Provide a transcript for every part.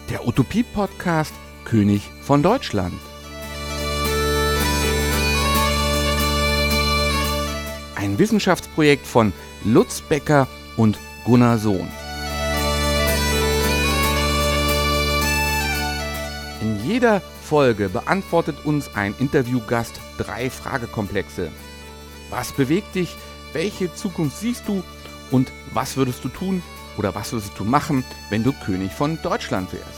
der Utopie-Podcast König von Deutschland. Ein Wissenschaftsprojekt von Lutz Becker und Gunnar Sohn. In jeder Folge beantwortet uns ein Interviewgast 3 Fragekomplexe. Was bewegt dich? Welche Zukunft siehst du? Und was würdest du tun oder was würdest du machen, wenn du König von Deutschland wärst?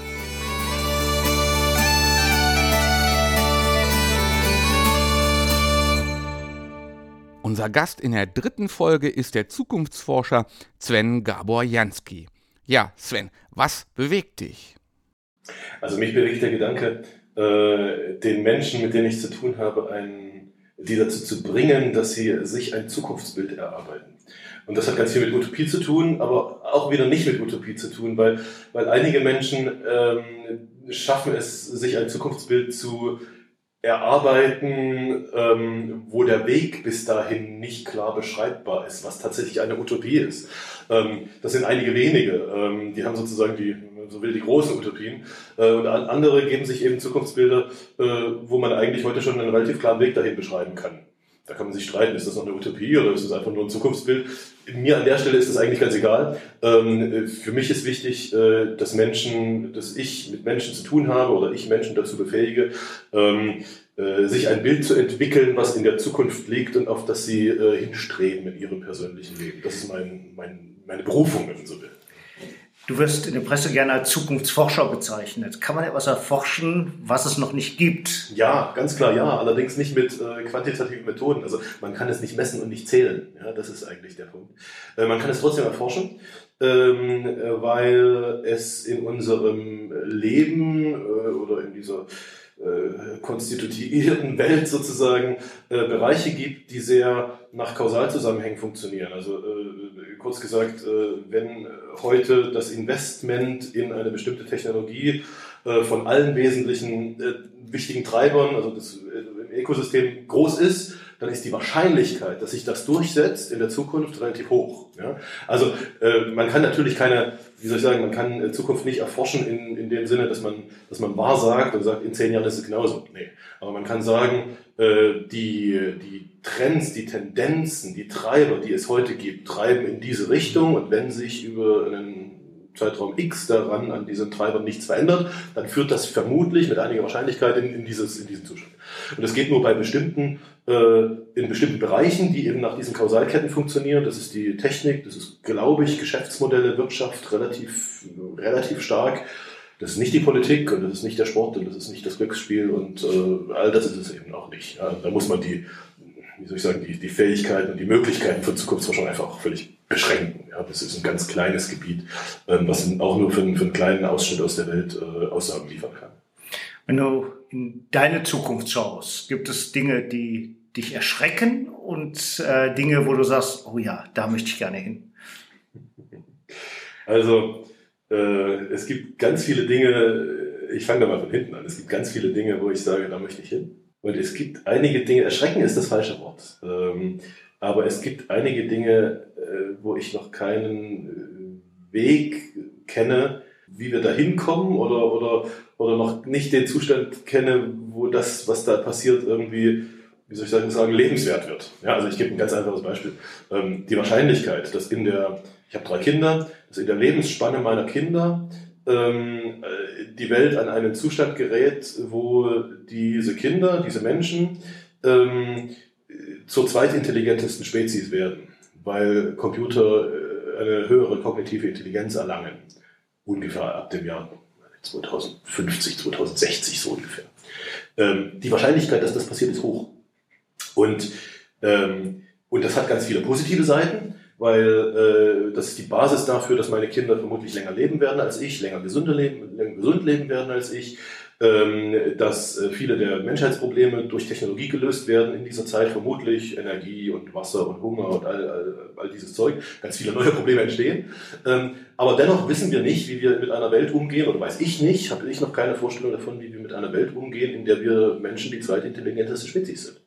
Unser Gast in der 3. Folge ist der Zukunftsforscher Sven Gabor Jansky. Ja, Sven, was bewegt dich? Also mich bewegt der Gedanke, den Menschen, mit denen ich zu tun habe, die dazu zu bringen, dass sie sich ein Zukunftsbild erarbeiten. Und das hat ganz viel mit Utopie zu tun, aber auch wieder nicht mit Utopie zu tun, weil einige Menschen schaffen es, sich ein Zukunftsbild zu erarbeiten, wo der Weg bis dahin nicht klar beschreibbar ist, was tatsächlich eine Utopie ist. Das sind einige wenige, die haben sozusagen die großen Utopien. Und andere geben sich eben Zukunftsbilder, wo man eigentlich heute schon einen relativ klaren Weg dahin beschreiben kann. Da kann man sich streiten, ist das noch eine Utopie oder ist das einfach nur ein Zukunftsbild? Mir an der Stelle ist das eigentlich ganz egal. Für mich ist wichtig, dass ich mit Menschen zu tun habe oder ich Menschen dazu befähige, sich ein Bild zu entwickeln, was in der Zukunft liegt und auf das sie hinstreben in ihrem persönlichen Leben. Das ist meine Berufung, wenn man so will. Du wirst in der Presse gerne als Zukunftsforscher bezeichnet. Kann man etwas erforschen, was es noch nicht gibt? Ja, ganz klar ja, allerdings nicht mit quantitativen Methoden. Also man kann es nicht messen und nicht zählen. Ja, das ist eigentlich der Punkt. Man kann es trotzdem erforschen, weil es in unserem Leben oder in dieser konstituierten Welt sozusagen Bereiche gibt, die sehr nach Kausalzusammenhängen funktionieren. Also kurz gesagt, wenn heute das Investment in eine bestimmte Technologie von allen wesentlichen wichtigen Treibern, also im Ökosystem groß ist, dann ist die Wahrscheinlichkeit, dass sich das durchsetzt in der Zukunft relativ hoch. Ja? Also man kann natürlich man kann Zukunft nicht erforschen in dem Sinne, dass man wahrsagt und sagt, in 10 Jahren ist es genauso. Nee. Aber man kann sagen, die Trends, die Tendenzen, die Treiber, die es heute gibt, treiben in diese Richtung, und wenn sich über einen Zeitraum X daran an diesen Treibern nichts verändert, dann führt das vermutlich mit einiger Wahrscheinlichkeit in diesen Zustand. Und das geht nur bei in bestimmten Bereichen, die eben nach diesen Kausalketten funktionieren. Das ist die Technik, das ist, glaube ich, Geschäftsmodelle, Wirtschaft relativ stark. Das ist nicht die Politik und das ist nicht der Sport und das ist nicht das Glücksspiel und all das ist es eben auch nicht. Ja, da muss man die Fähigkeiten und die Möglichkeiten von Zukunftsforschung einfach auch völlig beschränken. Ja, das ist ein ganz kleines Gebiet, was auch nur für einen kleinen Ausschnitt aus der Welt Aussagen liefern kann. Wenn du in deine Zukunft schaust, gibt es Dinge, die dich erschrecken und Dinge, wo du sagst, oh ja, da möchte ich gerne hin? Also es gibt ganz viele Dinge, ich fange da mal von hinten an, es gibt ganz viele Dinge, wo ich sage, da möchte ich hin. Und es gibt einige Dinge, erschrecken ist das falsche Wort, aber es gibt einige Dinge, wo ich noch keinen Weg kenne, wie wir da hinkommen oder noch nicht den Zustand kenne, wo das, was da passiert, irgendwie, lebenswert wird. Ja, also ich gebe ein ganz einfaches Beispiel. Die Wahrscheinlichkeit, dass ich habe 3 Kinder, dass in der Lebensspanne meiner Kinder die Welt an einen Zustand gerät, wo diese Kinder, diese Menschen zur zweitintelligentesten Spezies werden, weil Computer eine höhere kognitive Intelligenz erlangen. Ungefähr ab dem Jahr 2050, 2060 so ungefähr. Die Wahrscheinlichkeit, dass das passiert, ist hoch. Und das hat ganz viele positive Seiten, weil das ist die Basis dafür, dass meine Kinder vermutlich länger leben werden als ich, länger gesund leben werden als ich, dass viele der Menschheitsprobleme durch Technologie gelöst werden in dieser Zeit, vermutlich Energie und Wasser und Hunger und all dieses Zeug, ganz viele neue Probleme entstehen. Aber dennoch wissen wir nicht, wie wir mit einer Welt umgehen, oder weiß ich nicht, habe ich noch keine Vorstellung davon, wie wir mit einer Welt umgehen, in der wir Menschen die zweitintelligenteste Spezies sind.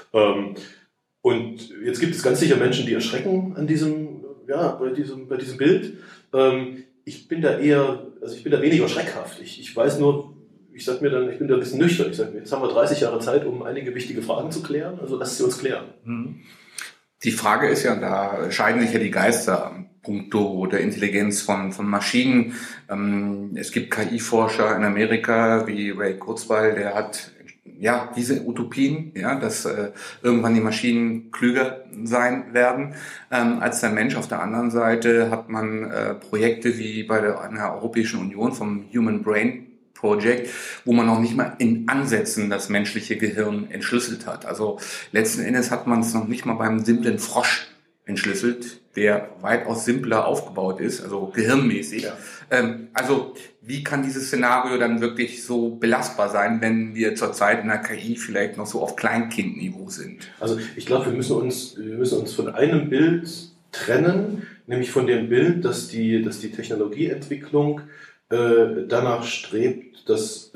Und jetzt gibt es ganz sicher Menschen, die erschrecken an bei diesem Bild. ich bin da weniger schreckhaft. Ich weiß nur, ich sag mir dann, ich bin da ein bisschen nüchtern. Ich sage mir, jetzt haben wir 30 Jahre Zeit, um einige wichtige Fragen zu klären, also lasst sie uns klären. Die Frage ist ja, da scheiden sich ja die Geister puncto der Intelligenz von Maschinen. Es gibt KI-Forscher in Amerika wie Ray Kurzweil, der hat ja diese Utopien, ja, dass irgendwann die Maschinen klüger sein werden als der Mensch. Auf der anderen Seite hat man Projekte wie bei der Europäischen Union vom Human Brain Project, wo man noch nicht mal in Ansätzen das menschliche Gehirn entschlüsselt hat. Also letzten Endes hat man es noch nicht mal beim simplen Frosch entschlüsselt, der weitaus simpler aufgebaut ist, also gehirnmäßig. Ja. Also wie kann dieses Szenario dann wirklich so belastbar sein, wenn wir zurzeit in der KI vielleicht noch so auf Kleinkindniveau sind? Also ich glaube, wir müssen uns von einem Bild trennen, nämlich von dem Bild, dass die Technologieentwicklung danach strebt, dass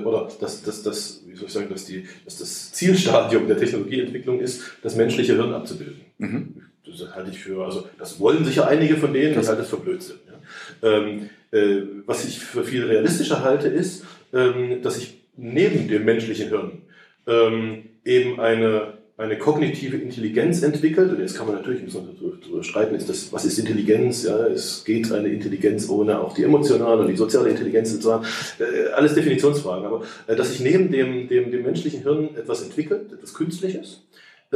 das Zielstadium der Technologieentwicklung ist, das menschliche Hirn abzubilden. Mhm. Das halte ich für, also das wollen sicher einige von denen, ich halte das für Blödsinn. Ja. Was ich für viel realistischer halte, ist, dass ich neben dem menschlichen Hirn eben eine kognitive Intelligenz entwickelt. Und jetzt kann man natürlich darüber streiten, was ist Intelligenz? Ja, es geht eine Intelligenz ohne auch die emotionale und die soziale Intelligenz zu haben. Alles Definitionsfragen. Aber dass sich neben dem menschlichen Hirn etwas entwickelt, etwas Künstliches,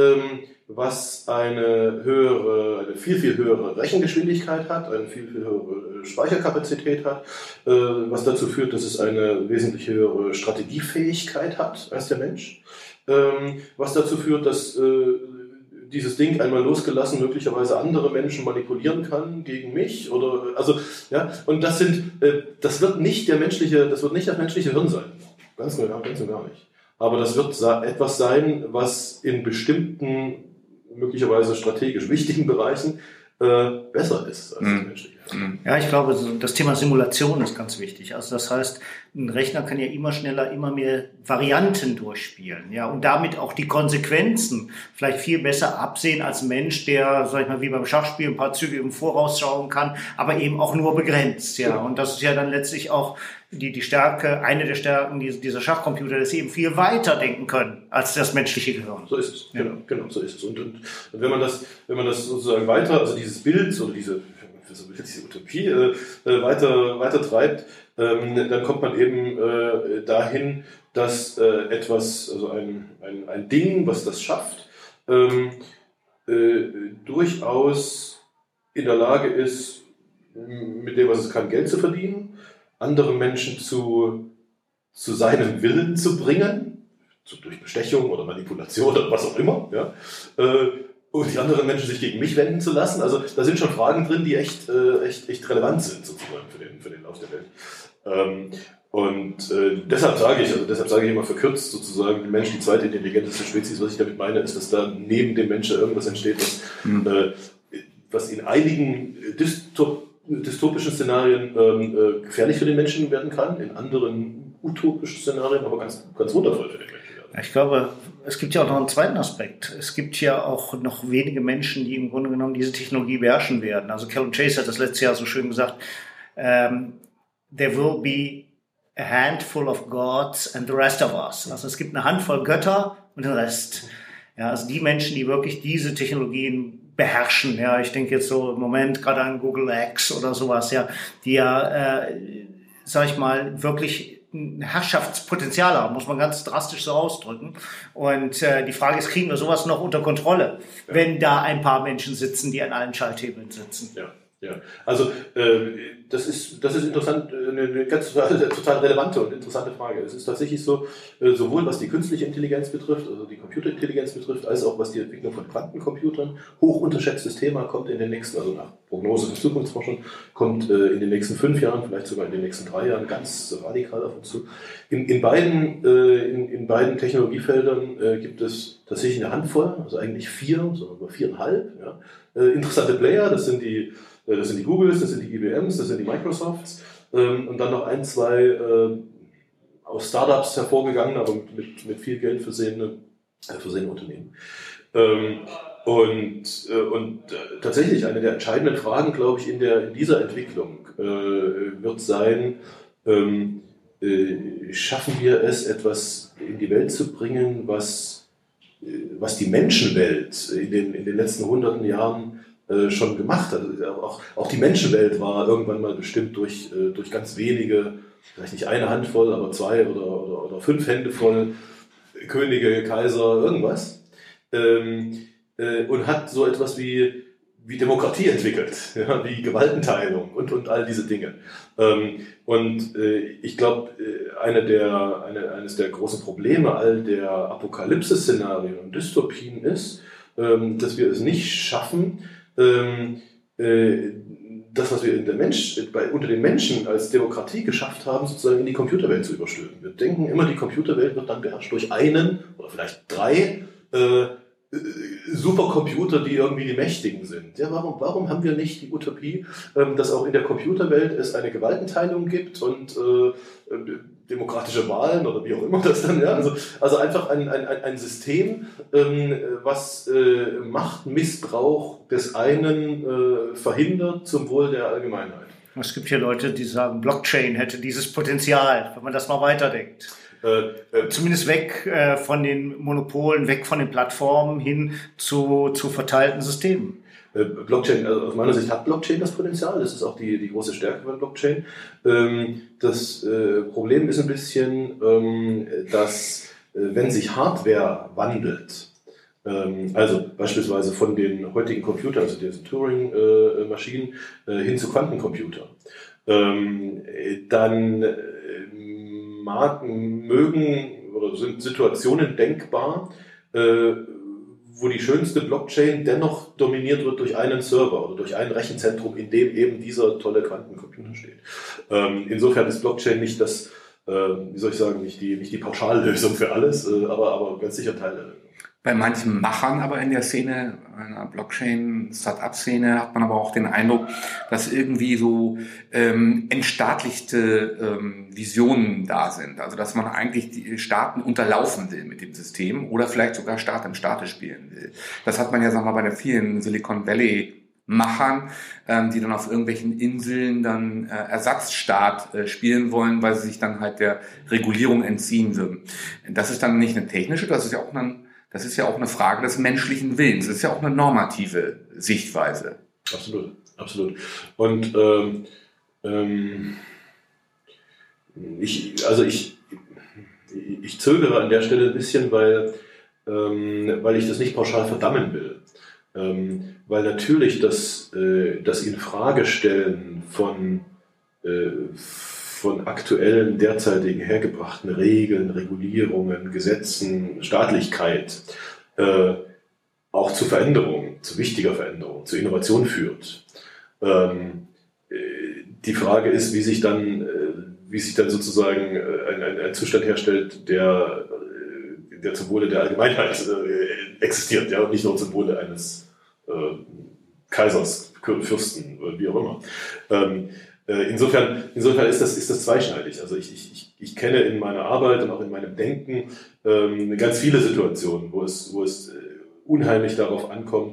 was eine viel, viel höhere Rechengeschwindigkeit hat, eine viel, viel höhere Speicherkapazität hat, was dazu führt, dass es eine wesentlich höhere Strategiefähigkeit hat als der Mensch, was dazu führt, dass dieses Ding einmal losgelassen möglicherweise andere Menschen manipulieren kann gegen mich oder also ja, und das wird nicht das menschliche Hirn sein, ganz und gar nicht. Aber das wird etwas sein, was in bestimmten, möglicherweise strategisch wichtigen Bereichen besser ist als das menschliche. Ja, ich glaube, das Thema Simulation ist ganz wichtig. Also das heißt, ein Rechner kann ja immer schneller, immer mehr Varianten durchspielen, ja, und damit auch die Konsequenzen vielleicht viel besser absehen als ein Mensch, der, sag ich mal, wie beim Schachspiel ein paar Züge im Voraus schauen kann, aber eben auch nur begrenzt, ja. Und das ist ja dann letztlich auch die Stärke, eine der Stärken dieser Schachcomputer, dass sie eben viel weiter denken können als das menschliche Gehirn. So ist es, ja. Genau, so ist es. Und wenn man das sozusagen weiter, also dieses Bild oder diese Utopie weiter treibt, dann kommt man eben dahin, dass etwas, also ein Ding, was das schafft, durchaus in der Lage ist, mit dem, was es kann, Geld zu verdienen, andere Menschen zu seinem Willen zu bringen, durch Bestechung oder Manipulation oder was auch immer, ja, und die anderen Menschen sich gegen mich wenden zu lassen. Also da sind schon Fragen drin, die echt relevant sind sozusagen für den Lauf der Welt. Deshalb sage ich immer verkürzt sozusagen, der Mensch die zweite intelligenteste Spezies. Was ich damit meine, ist, dass da neben dem Menschen irgendwas entsteht, was in einigen dystopischen Szenarien gefährlich für den Menschen werden kann, in anderen utopischen Szenarien aber ganz, ganz wundervoll für den Menschen werden. Ich glaube, es gibt ja auch noch einen zweiten Aspekt. Es gibt ja auch noch wenige Menschen, die im Grunde genommen diese Technologie beherrschen werden. Also Callum Chase hat das letztes Jahr so schön gesagt, there will be a handful of gods and the rest of us. Also es gibt eine Handvoll Götter und den Rest. Ja, also die Menschen, die wirklich diese Technologien beherrschen. Ja, ich denke jetzt so im Moment gerade an Google X oder sowas, ja, die ja, sag ich mal, wirklich ein Herrschaftspotenzial haben, muss man ganz drastisch so ausdrücken. Und die Frage ist, kriegen wir sowas noch unter Kontrolle, wenn da ein paar Menschen sitzen, die an allen Schalthebeln sitzen? Ja. Also das ist interessant, eine ganz total relevante und interessante Frage. Es ist tatsächlich so, sowohl was die künstliche Intelligenz betrifft, also die Computerintelligenz betrifft, als auch was die Entwicklung von Quantencomputern, hoch unterschätztes Thema, kommt in den nächsten, also nach Prognose für Zukunftsforschung, kommt in den nächsten 5 Jahren, vielleicht sogar in den nächsten 3 Jahren ganz radikal auf uns zu. In beiden Technologiefeldern gibt es tatsächlich eine Handvoll, also eigentlich 4, sogar 4,5. Ja. Interessante Player, das sind die Googles, das sind die IBMs, das sind die Microsofts und dann noch 1, 2 aus Startups hervorgegangen, aber mit viel Geld versehene Unternehmen. Tatsächlich eine der entscheidenden Fragen, glaube ich, in dieser Entwicklung wird sein, schaffen wir es, etwas in die Welt zu bringen, was die Menschenwelt in den letzten hunderten Jahren schon gemacht hat. Auch die Menschenwelt war irgendwann mal bestimmt durch ganz wenige, vielleicht nicht eine Handvoll, aber 2 oder 5 Hände voll Könige, Kaiser, irgendwas. Und hat so etwas wie Demokratie entwickelt, ja, wie Gewaltenteilung und all diese Dinge. Ich glaube, eines der großen Probleme all der Apokalypse-Szenarien und Dystopien ist, dass wir es nicht schaffen, das, was wir unter den Menschen als Demokratie geschafft haben, sozusagen in die Computerwelt zu überstülpen. Wir denken immer, die Computerwelt wird dann beherrscht durch einen oder vielleicht 3 Supercomputer, die irgendwie die Mächtigen sind. Ja, warum haben wir nicht die Utopie, dass auch in der Computerwelt es eine Gewaltenteilung gibt und demokratische Wahlen oder wie auch immer das dann, ja, also einfach ein System, was Machtmissbrauch des einen verhindert zum Wohl der Allgemeinheit. Es gibt hier Leute, die sagen, Blockchain hätte dieses Potenzial, wenn man das mal weiterdenkt. Zumindest weg von den Monopolen, weg von den Plattformen hin zu verteilten Systemen. Blockchain, also aus meiner Sicht hat Blockchain das Potenzial, das ist auch die große Stärke von Blockchain. Das Problem ist ein bisschen, dass wenn sich Hardware wandelt, also beispielsweise von den heutigen Computern, also diesen Turing-Maschinen, hin zu Quantencomputern, dann mögen oder sind Situationen denkbar, wo die schönste Blockchain dennoch dominiert wird durch einen Server oder durch ein Rechenzentrum, in dem eben dieser tolle Quantencomputer steht. Insofern ist Blockchain nicht das, nicht die Pauschallösung für alles, aber ganz sicher Teil der Lösung. Bei manchen Machern aber in der Szene, einer Blockchain-Startup-Szene, hat man aber auch den Eindruck, dass irgendwie so entstaatlichte Visionen da sind. Also dass man eigentlich die Staaten unterlaufen will mit dem System oder vielleicht sogar Staat im Staate spielen will. Das hat man ja, sagen wir mal, bei den vielen Silicon Valley-Machern, die dann auf irgendwelchen Inseln dann Ersatzstaat spielen wollen, weil sie sich dann halt der Regulierung entziehen würden. Das ist dann nicht eine technische, das ist ja auch eine Frage des menschlichen Willens. Das ist ja auch eine normative Sichtweise. Absolut, absolut. Und ich zögere an der Stelle ein bisschen, weil ich das nicht pauschal verdammen will. Weil natürlich das Infragestellen von aktuellen, derzeitigen hergebrachten Regeln, Regulierungen, Gesetzen, Staatlichkeit auch zu Veränderungen, zu wichtiger Veränderung, zu Innovation führt. Die Frage ist, wie sich dann sozusagen ein Zustand herstellt, der zum Wohle der Allgemeinheit existiert, ja, und nicht nur zum Wohle eines Kaisers, Fürsten, wie auch immer. Insofern ist das zweischneidig. Also ich kenne in meiner Arbeit und auch in meinem Denken ganz viele Situationen, wo es unheimlich darauf ankommt,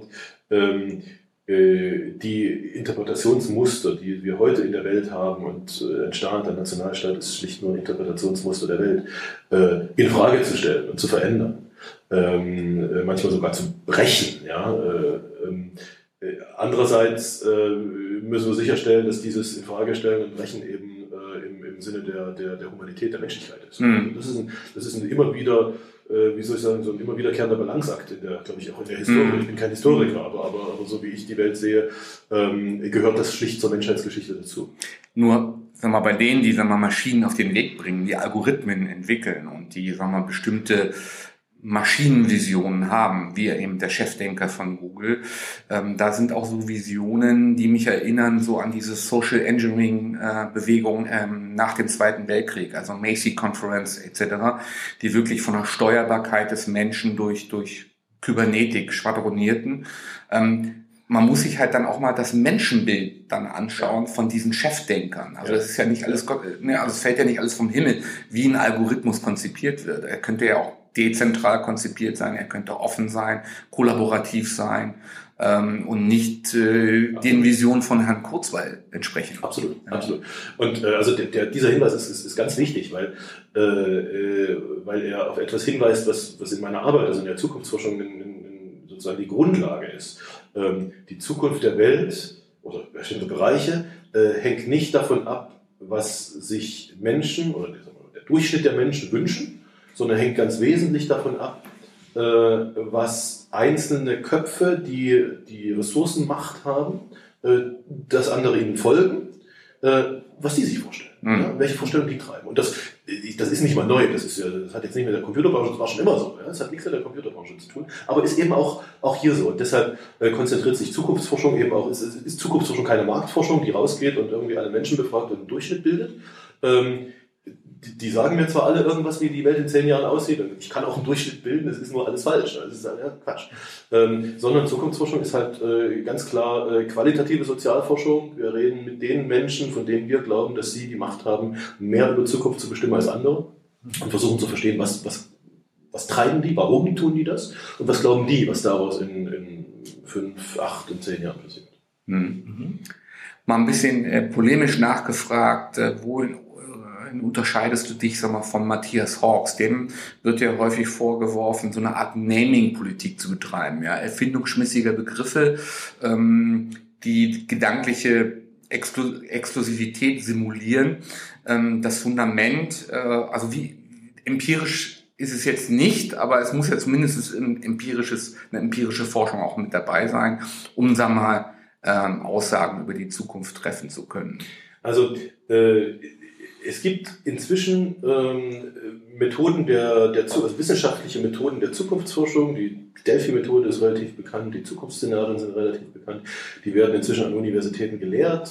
die Interpretationsmuster, die wir heute in der Welt haben, und ein Staat, ein Nationalstaat ist schlicht nur ein Interpretationsmuster der Welt, in Frage zu stellen und zu verändern. Manchmal sogar zu brechen. Ja? Andererseits müssen wir sicherstellen, dass dieses Infragestellen und Brechen eben im Sinne der Humanität, der Menschlichkeit ist. Mhm. Das ist ein immer wieder, so ein immer wiederkehrender Balanceakt, glaube ich, auch in der Historie. Ich bin kein Historiker, aber so wie ich die Welt sehe, gehört das schlicht zur Menschheitsgeschichte dazu. Nur, sagen wir mal, bei denen, die, sagen wir mal, Maschinen auf den Weg bringen, die Algorithmen entwickeln und die, sagen wir mal, bestimmte Maschinenvisionen haben, wie eben der Chefdenker von Google. Da sind auch so Visionen, die mich erinnern so an diese Social Engineering Bewegung nach dem Zweiten Weltkrieg, also Macy Conference etc., die wirklich von der Steuerbarkeit des Menschen durch Kybernetik schwadronierten. Man muss sich halt dann auch mal das Menschenbild dann anschauen von diesen Chefdenkern. Also das ist ja nicht alles, also es fällt ja nicht alles vom Himmel, wie ein Algorithmus konzipiert wird. Er könnte ja auch dezentral konzipiert sein, er könnte offen sein, kollaborativ sein und nicht den Visionen von Herrn Kurzweil entsprechen. Absolut, absolut. Und also dieser Hinweis ist ganz wichtig, weil er auf etwas hinweist, was in meiner Arbeit, also in der Zukunftsforschung, sozusagen die Grundlage ist. Die Zukunft der Welt oder bestimmte Bereiche hängt nicht davon ab, was sich Menschen oder der Durchschnitt der Menschen wünschen, sondern hängt ganz wesentlich davon ab, was einzelne Köpfe, die Ressourcenmacht haben, dass andere ihnen folgen, was die sich vorstellen, welche Vorstellungen die treiben. Und das ist nicht mal neu, das hat jetzt nicht mit der Computerbranche, das war schon immer so, das hat nichts mit der Computerbranche zu tun, aber ist eben auch hier so. Und deshalb konzentriert sich Zukunftsforschung eben auch, ist Zukunftsforschung keine Marktforschung, die rausgeht und irgendwie alle Menschen befragt und einen Durchschnitt bildet. Die sagen mir zwar alle irgendwas, wie die Welt in 10 Jahren aussieht, und ich kann auch einen Durchschnitt bilden, das ist nur alles falsch, das ist Quatsch. Sondern Zukunftsforschung ist halt ganz klar qualitative Sozialforschung. Wir reden mit den Menschen, von denen wir glauben, dass sie die Macht haben, mehr über Zukunft zu bestimmen als andere, und versuchen zu verstehen, was treiben die, warum tun die das und was glauben die, was daraus in 5, 8 und 10 Jahren passiert. Mal ein bisschen polemisch nachgefragt, wohin unterscheidest du dich, sag mal, von Matthias Hawks? Dem wird ja häufig vorgeworfen, so eine Art Naming-Politik zu betreiben, ja, erfindungsschmissiger Begriffe, die gedankliche Exklusivität simulieren. Das Fundament, also wie empirisch ist es jetzt nicht, aber es muss ja zumindest eine empirische Forschung auch mit dabei sein, um, sagen wir mal, Aussagen über die Zukunft treffen zu können. Also es gibt inzwischen Methoden also wissenschaftliche Methoden der Zukunftsforschung. Die Delphi-Methode ist relativ bekannt, die Zukunftsszenarien sind relativ bekannt. Die werden inzwischen an Universitäten gelehrt.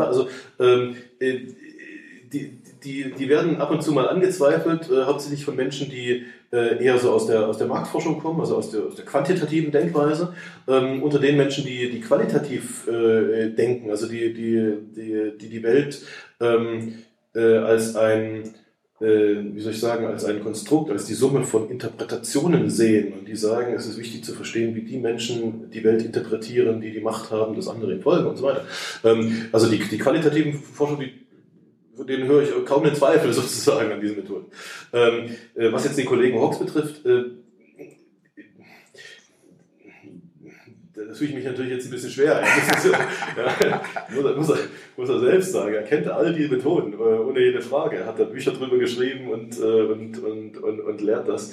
Die werden ab und zu mal angezweifelt, hauptsächlich von Menschen, die eher so aus der Marktforschung kommen, also aus der quantitativen Denkweise, unter den Menschen, die qualitativ denken, also die Welt als ein Konstrukt, als die Summe von Interpretationen sehen, und die sagen, es ist wichtig zu verstehen, wie die Menschen die Welt interpretieren, die Macht haben, dass andere ihnen folgen und so weiter. Also die qualitativen Forscher, von denen höre ich kaum einen Zweifel sozusagen an diesen Methoden. Was jetzt den Kollegen Hawks betrifft, das fühle ich mich natürlich jetzt ein bisschen schwer. Muss er selbst sagen. Er kennt all die Methoden, ohne jede Frage. Er hat da Bücher drüber geschrieben und lehrt das.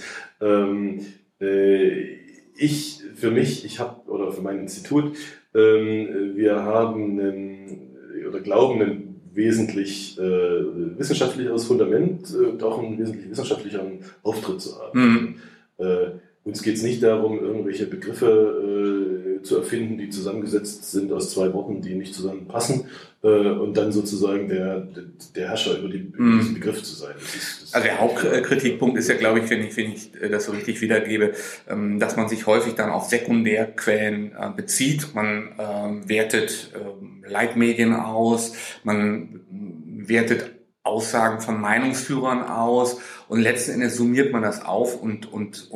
Für mein Institut, wir glauben ein wesentlich wissenschaftlicheres Fundament und auch einen wesentlich wissenschaftlicheren Auftritt zu haben. Uns geht es nicht darum, irgendwelche Begriffe zu erfinden, die zusammengesetzt sind aus 2 Worten, die nicht zusammenpassen, und dann sozusagen der Herrscher über diesen Begriff zu sein. Also der Hauptkritikpunkt ist ja, glaube ich, wenn ich das so richtig wiedergebe, dass man sich häufig dann auf Sekundärquellen bezieht. Man wertet Leitmedien aus, man wertet Aussagen von Meinungsführern aus, und letzten Endes summiert man das auf und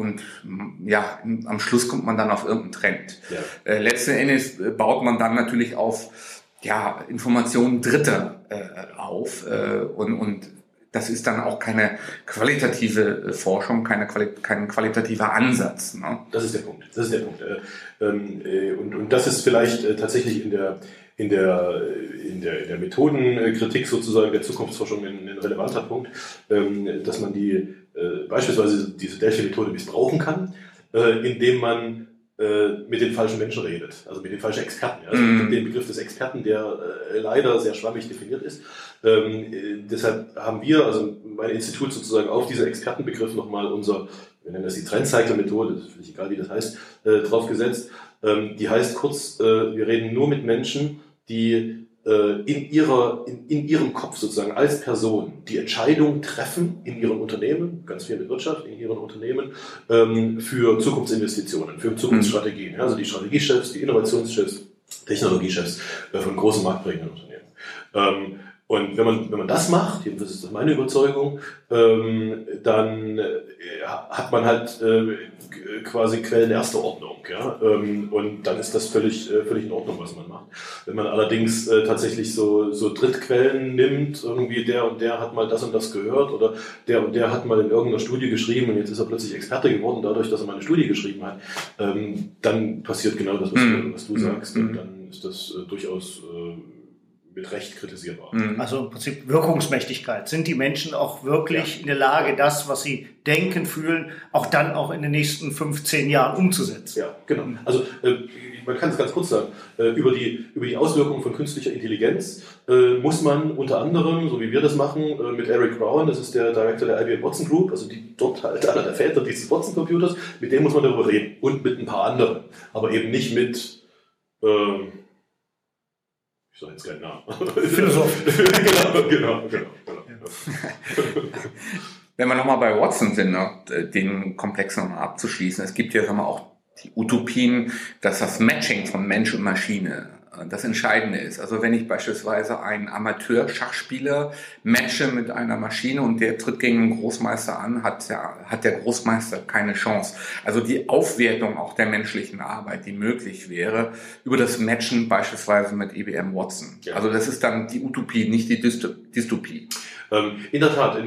am Schluss kommt man dann auf irgendeinen Trend. Ja. Letzten Endes baut man dann natürlich auf Informationen Dritter auf, und das ist dann auch keine qualitative Forschung, kein qualitativer Ansatz. Ne? Das ist der Punkt. Und das ist vielleicht tatsächlich in der Methodenkritik sozusagen der Zukunftsforschung ein relevanter Punkt, dass man beispielsweise diese Delphi-Methode missbrauchen kann, indem man mit den falschen Menschen redet, also mit den falschen Experten. Ja? Also den Begriff des Experten, der leider sehr schwammig definiert ist. Deshalb haben wir, also mein Institut sozusagen, auf diesen Expertenbegriff nochmal wir nennen das die Trendcycle-Methode, das ist völlig egal, wie das heißt, drauf gesetzt. Die heißt kurz, wir reden nur mit Menschen, die in ihrem Kopf sozusagen als Person die Entscheidung treffen in ihren Unternehmen, ganz viel mit Wirtschaft, in ihren Unternehmen, für Zukunftsinvestitionen, für Zukunftsstrategien. Ja, also die Strategiechefs, die Innovationschefs, Technologiechefs von großen marktprägenden Unternehmen. Und wenn man das macht, jedenfalls ist das meine Überzeugung, dann hat man halt quasi Quellen erster Ordnung, ja, und dann ist das völlig in Ordnung, was man macht. Wenn man allerdings tatsächlich so Drittquellen nimmt, irgendwie der und der hat mal das und das gehört oder der und der hat mal in irgendeiner Studie geschrieben und jetzt ist er plötzlich Experte geworden, dadurch, dass er mal eine Studie geschrieben hat, dann passiert genau das, was du sagst, und dann ist das durchaus mit Recht kritisierbar. Also im Prinzip Wirkungsmächtigkeit. Sind die Menschen auch wirklich in der Lage, das, was sie denken, fühlen, auch dann auch in den nächsten 15 Jahren umzusetzen? Ja, genau. Also man kann es ganz kurz sagen, über die Auswirkungen von künstlicher Intelligenz muss man unter anderem, so wie wir das machen, mit Eric Brown, das ist der Director der IBM Watson Group, also dort halt einer der Väter dieses Watson-Computers, mit dem muss man darüber reden und mit ein paar anderen, aber eben nicht mit ich sage jetzt keinen Namen. Philosoph. genau. Wenn wir nochmal bei Watson sind, den Komplex nochmal abzuschließen, es gibt ja auch die Utopien, dass das Matching von Mensch und Maschine das Entscheidende ist. Also wenn ich beispielsweise einen Amateur-Schachspieler matche mit einer Maschine und der tritt gegen einen Großmeister an, hat der Großmeister keine Chance. Also die Aufwertung auch der menschlichen Arbeit, die möglich wäre, über das Matchen beispielsweise mit IBM Watson. Ja. Also das ist dann die Utopie, nicht die Dystopie. In der Tat,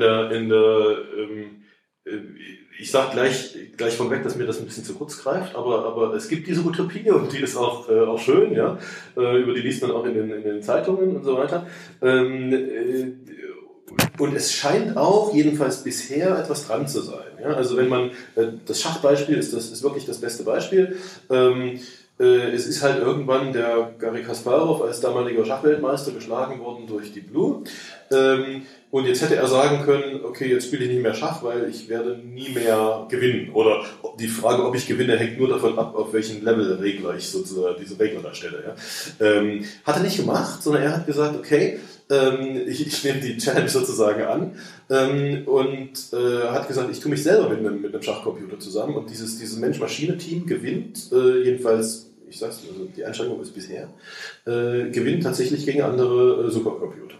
ich sage gleich vorweg, dass mir das ein bisschen zu kurz greift, aber es gibt diese Utopie und die ist auch schön, ja. Über die liest man auch in den Zeitungen und so weiter. Und es scheint auch, jedenfalls bisher, etwas dran zu sein. Ja? Also wenn man, das Schachbeispiel ist wirklich das beste Beispiel. Es ist halt irgendwann der Garry Kasparov als damaliger Schachweltmeister geschlagen worden durch die Blue. Und jetzt hätte er sagen können, okay, jetzt spiele ich nicht mehr Schach, weil ich werde nie mehr gewinnen. Oder die Frage, ob ich gewinne, hängt nur davon ab, auf welchen Levelregler ich sozusagen diese Regler darstelle. Ja. Hat er nicht gemacht, sondern er hat gesagt, okay, ich nehme die Challenge sozusagen an und hat gesagt, ich tue mich selber mit einem Schachcomputer zusammen und dieses Mensch-Maschine-Team gewinnt, jedenfalls, ich sag's, also die Einschränkung ist bisher, gewinnt tatsächlich gegen andere Supercomputer.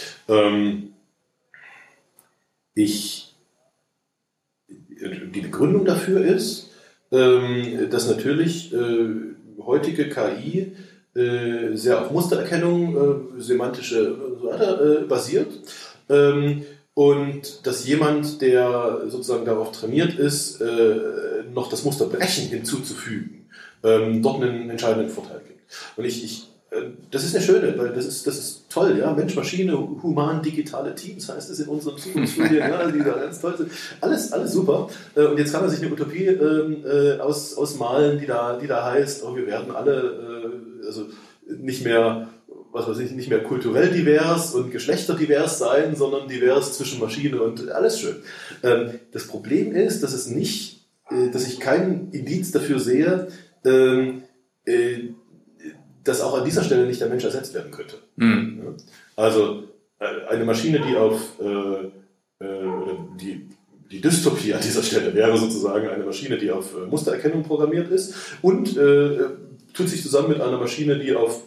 Die Begründung dafür ist, dass natürlich heutige KI sehr auf Mustererkennung, semantische und so weiter basiert und dass jemand, der sozusagen darauf trainiert ist, noch das Musterbrechen hinzuzufügen, dort einen entscheidenden Vorteil gibt. Und das ist eine schöne, weil das ist toll, ja. Mensch, Maschine, human, digitale Teams heißt es in unseren Zukunftsstudien, ja, die da ganz toll sind. Alles super. Und jetzt kann man sich eine Utopie ausmalen, die da heißt, wir werden alle, also nicht mehr, nicht mehr kulturell divers und geschlechterdivers sein, sondern divers zwischen Maschine und alles schön. Das Problem ist, dass ich keinen Indiz dafür sehe, dass auch an dieser Stelle nicht der Mensch ersetzt werden könnte. Mhm. Ja? Also eine Maschine, die auf die Dystopie an dieser Stelle wäre sozusagen eine Maschine, die auf Mustererkennung programmiert ist und tut sich zusammen mit einer Maschine, die auf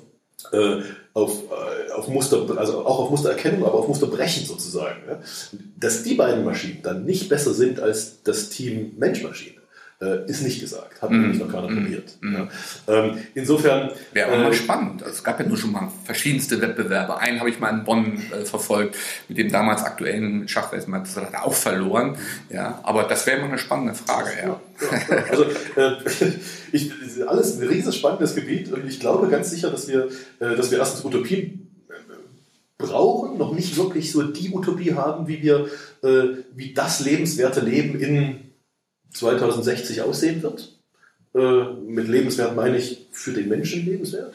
Muster, also auch auf Mustererkennung, aber auf Musterbrechen sozusagen. Ja? Dass die beiden Maschinen dann nicht besser sind als das Team Mensch-Maschine. Ist nicht gesagt, hat nämlich noch keiner probiert. Ja. Insofern... Wäre auch mal spannend. Also es gab ja nur schon mal verschiedenste Wettbewerbe. Einen habe ich mal in Bonn verfolgt, mit dem damals aktuellen Schachweltmeister, hat er auch verloren. Ja, aber das wäre immer eine spannende Frage. Ja. Also alles ein riesen spannendes Gebiet und ich glaube ganz sicher, dass wir erstens Utopie brauchen, noch nicht wirklich so die Utopie haben, wie das lebenswerte Leben in 2060 aussehen wird. Mit lebenswert meine ich für den Menschen lebenswert.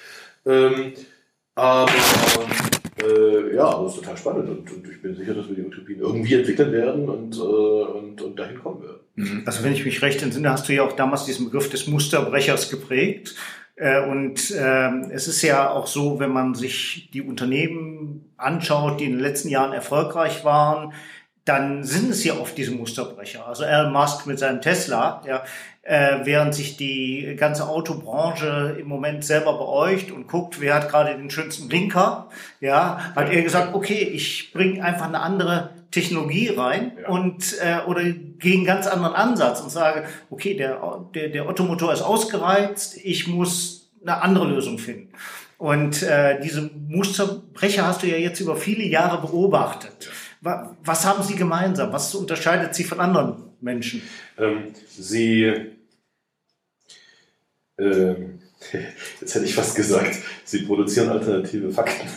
Aber das ist total spannend und ich bin sicher, dass wir die Utopien irgendwie entwickeln werden und dahin kommen werden. Also wenn ich mich recht entsinne, hast du ja auch damals diesen Begriff des Musterbrechers geprägt. Und es ist ja auch so, wenn man sich die Unternehmen anschaut, die in den letzten Jahren erfolgreich waren, dann sind es ja oft diese Musterbrecher. Also Elon Musk mit seinem Tesla, ja, während sich die ganze Autobranche im Moment selber beäugt und guckt, wer hat gerade den schönsten Blinker, ja, hat er gesagt, okay, ich bringe einfach eine andere Technologie rein und oder gehe einen ganz anderen Ansatz und sage, okay, der Ottomotor ist ausgereizt, ich muss eine andere Lösung finden. Und diese Musterbrecher hast du ja jetzt über viele Jahre beobachtet. Was haben Sie gemeinsam? Was unterscheidet Sie von anderen Menschen? Jetzt hätte ich fast gesagt, Sie produzieren alternative Fakten.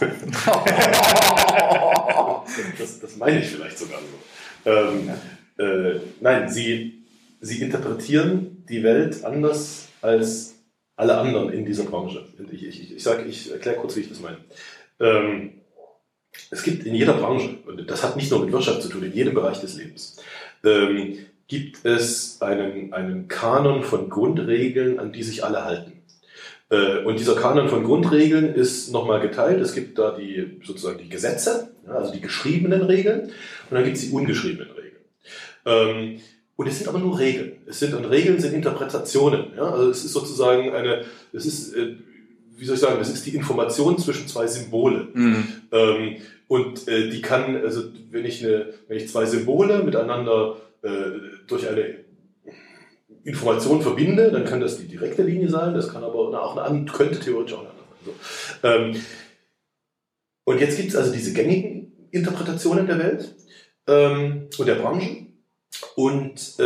Das meine ich vielleicht sogar so. Nein, Sie interpretieren die Welt anders als alle anderen in dieser Branche. Ich erkläre kurz, wie ich das meine. Es gibt in jeder Branche, und das hat nicht nur mit Wirtschaft zu tun, in jedem Bereich des Lebens, gibt es einen Kanon von Grundregeln, an die sich alle halten. Und dieser Kanon von Grundregeln ist nochmal geteilt. Es gibt da sozusagen die Gesetze, also die geschriebenen Regeln, und dann gibt es die ungeschriebenen Regeln. Und es sind aber nur Regeln. Regeln sind Interpretationen. Ja? Also es ist sozusagen das ist die Information zwischen zwei Symbolen. Und die kann, also wenn ich zwei Symbole miteinander durch eine Information verbinde, dann kann das die direkte Linie sein, das kann aber auch könnte theoretisch auch eine andere sein. Und jetzt gibt es also diese gängigen Interpretationen der Welt und der Branchen. Und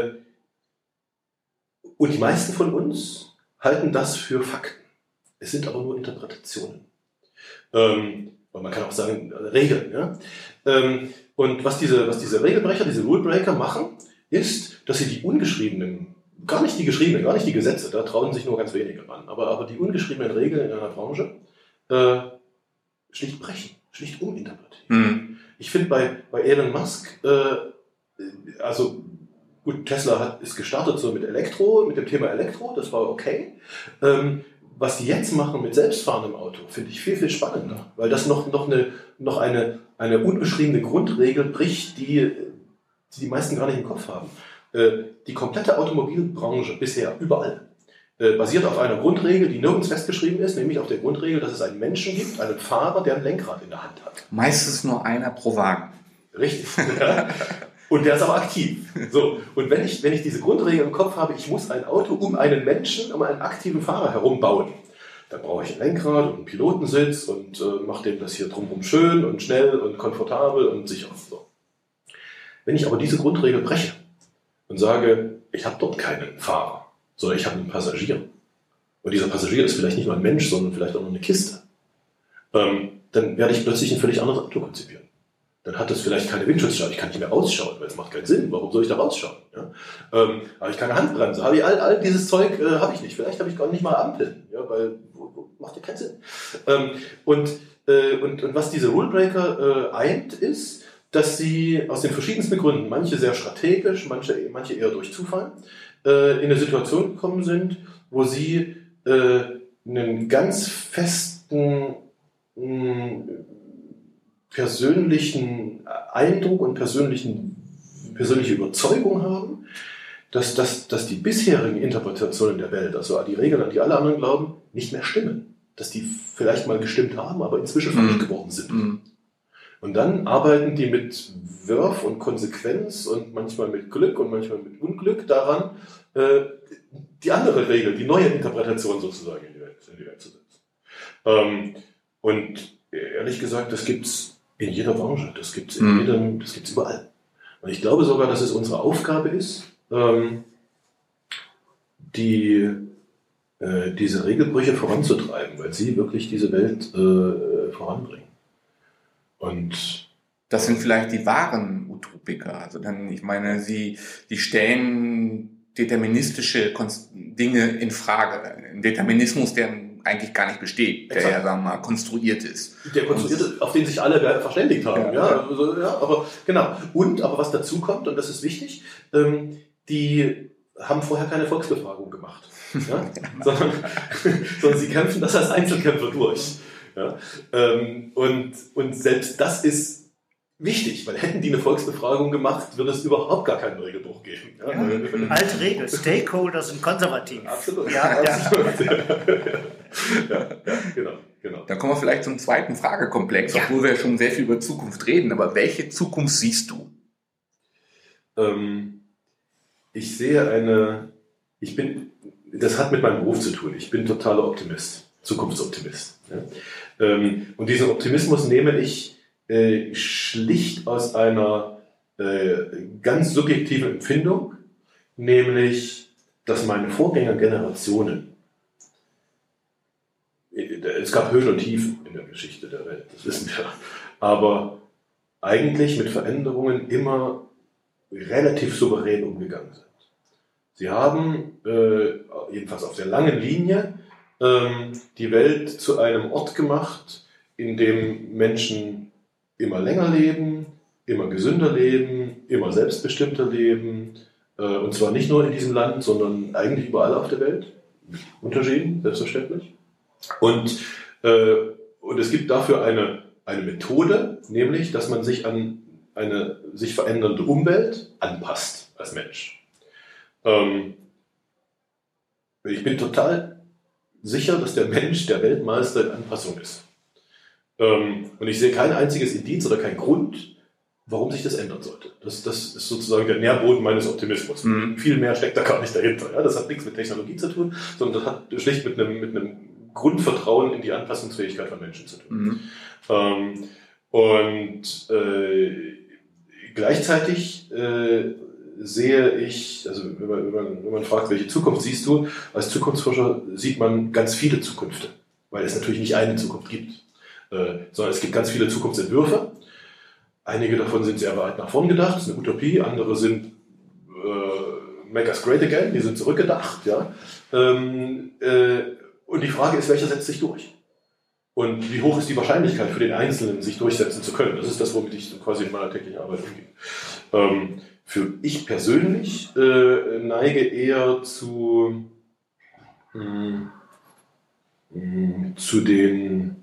die meisten von uns halten das für Fakten. Es sind aber nur Interpretationen. Und man kann auch sagen, Regeln. Ja? Und was diese Regelbrecher, diese Rulebreaker machen, ist, dass sie die ungeschriebenen, gar nicht die Gesetze, da trauen sich nur ganz wenige ran, aber die ungeschriebenen Regeln in einer Branche schlicht brechen, schlicht uminterpretieren. Ich finde bei Elon Musk, also gut, Tesla ist gestartet so mit dem Thema Elektro, das war okay. Was die jetzt machen mit selbstfahrendem Auto, finde ich viel, viel spannender, weil das noch eine unbeschriebene Grundregel bricht, die meisten gar nicht im Kopf haben. Die komplette Automobilbranche bisher, überall, basiert auf einer Grundregel, die nirgends festgeschrieben ist, nämlich auf der Grundregel, dass es einen Menschen gibt, einen Fahrer, der ein Lenkrad in der Hand hat. Meistens nur einer pro Wagen. Richtig. Ja. Und der ist aber aktiv. So. Und wenn ich diese Grundregel im Kopf habe, ich muss ein Auto um einen Menschen, um einen aktiven Fahrer herum bauen, dann brauche ich ein Lenkrad und einen Pilotensitz und mache dem das hier drumherum schön und schnell und komfortabel und sicher. So. Wenn ich aber diese Grundregel breche und sage, ich habe dort keinen Fahrer, sondern ich habe einen Passagier, und dieser Passagier ist vielleicht nicht nur ein Mensch, sondern vielleicht auch noch eine Kiste, dann werde ich plötzlich ein völlig anderes Auto konzipieren. Dann hat es vielleicht keine Windschutzscheibe, ich kann nicht mehr rausschauen, weil es macht keinen Sinn. Warum soll ich da rausschauen? Ja? Habe ich keine Handbremse, habe ich all dieses Zeug habe ich nicht. Vielleicht habe ich gar nicht mal Ampeln, ja, weil macht ja keinen Sinn. Und was diese Rulebreaker eint, ist, dass sie aus den verschiedensten Gründen, manche sehr strategisch, manche eher durch Zufall, in eine Situation gekommen sind, wo sie einen ganz festen persönlichen Eindruck und persönliche Überzeugung haben, dass die bisherigen Interpretationen der Welt, also die Regeln, an die alle anderen glauben, nicht mehr stimmen. Dass die vielleicht mal gestimmt haben, aber inzwischen falsch geworden sind. Und dann arbeiten die mit Wurf und Konsequenz und manchmal mit Glück und manchmal mit Unglück daran, die andere Regel, die neue Interpretation sozusagen in die Welt zu setzen. Und ehrlich gesagt, das gibt's in jeder Branche, das gibt's überall. Und ich glaube sogar, dass es unsere Aufgabe ist, diese Regelbrüche voranzutreiben, weil sie wirklich diese Welt voranbringen. Und das sind vielleicht die wahren Utopiker. Also dann, ich meine, die stellen deterministische Dinge in Frage. Ein Determinismus, der eigentlich gar nicht besteht, der ja, sagen wir mal, konstruiert ist. Der konstruierte, auf den sich alle verständigt haben. Aber genau. Aber was dazu kommt, und das ist wichtig, die haben vorher keine Volksbefragung gemacht. Ja? sondern sie kämpfen das als Einzelkämpfer durch. Ja? Und selbst das ist wichtig, weil hätten die eine Volksbefragung gemacht, würde es überhaupt gar keinen Regelbruch geben. Ja? Ja, alte Regel, Stakeholder sind konservativ. Absolut. Ja, Absolut. Ja, genau. Dann kommen wir vielleicht zum zweiten Fragekomplex, obwohl wir schon sehr viel über Zukunft reden. Aber welche Zukunft siehst du? Ich sehe das hat mit meinem Beruf zu tun. Ich bin totaler Optimist, Zukunftsoptimist. Ja? Und diesen Optimismus nehme ich schlicht aus einer ganz subjektiven Empfindung, nämlich, dass meine Vorgängergenerationen, es gab Höhen und Tiefen in der Geschichte der Welt, das wissen wir, aber eigentlich mit Veränderungen immer relativ souverän umgegangen sind. Sie haben, jedenfalls auf der langen Linie, die Welt zu einem Ort gemacht, in dem Menschen immer länger leben, immer gesünder leben, immer selbstbestimmter leben, und zwar nicht nur in diesem Land, sondern eigentlich überall auf der Welt, mit Unterschieden, selbstverständlich. Und es gibt dafür eine Methode, nämlich, dass man sich an eine sich verändernde Umwelt anpasst als Mensch. Ich bin total sicher, dass der Mensch der Weltmeister in Anpassung ist. Und ich sehe kein einziges Indiz oder keinen Grund, warum sich das ändern sollte. Das ist sozusagen der Nährboden meines Optimismus. Viel mehr steckt da gar nicht dahinter. Ja, das hat nichts mit Technologie zu tun, sondern das hat schlicht mit einem Grundvertrauen in die Anpassungsfähigkeit von Menschen zu tun. Gleichzeitig sehe ich, also wenn man fragt, welche Zukunft siehst du, als Zukunftsforscher sieht man ganz viele Zukünfte, weil es natürlich nicht eine Zukunft gibt. Sondern es gibt ganz viele Zukunftsentwürfe. Einige davon sind sehr weit nach vorn gedacht, das ist eine Utopie, andere sind Make us great again, die sind zurückgedacht. Ja? Und die Frage ist, welcher setzt sich durch? Und wie hoch ist die Wahrscheinlichkeit für den Einzelnen, sich durchsetzen zu können? Das ist das, womit ich quasi in meiner täglichen Arbeit umgehe. Für ich persönlich neige eher zu den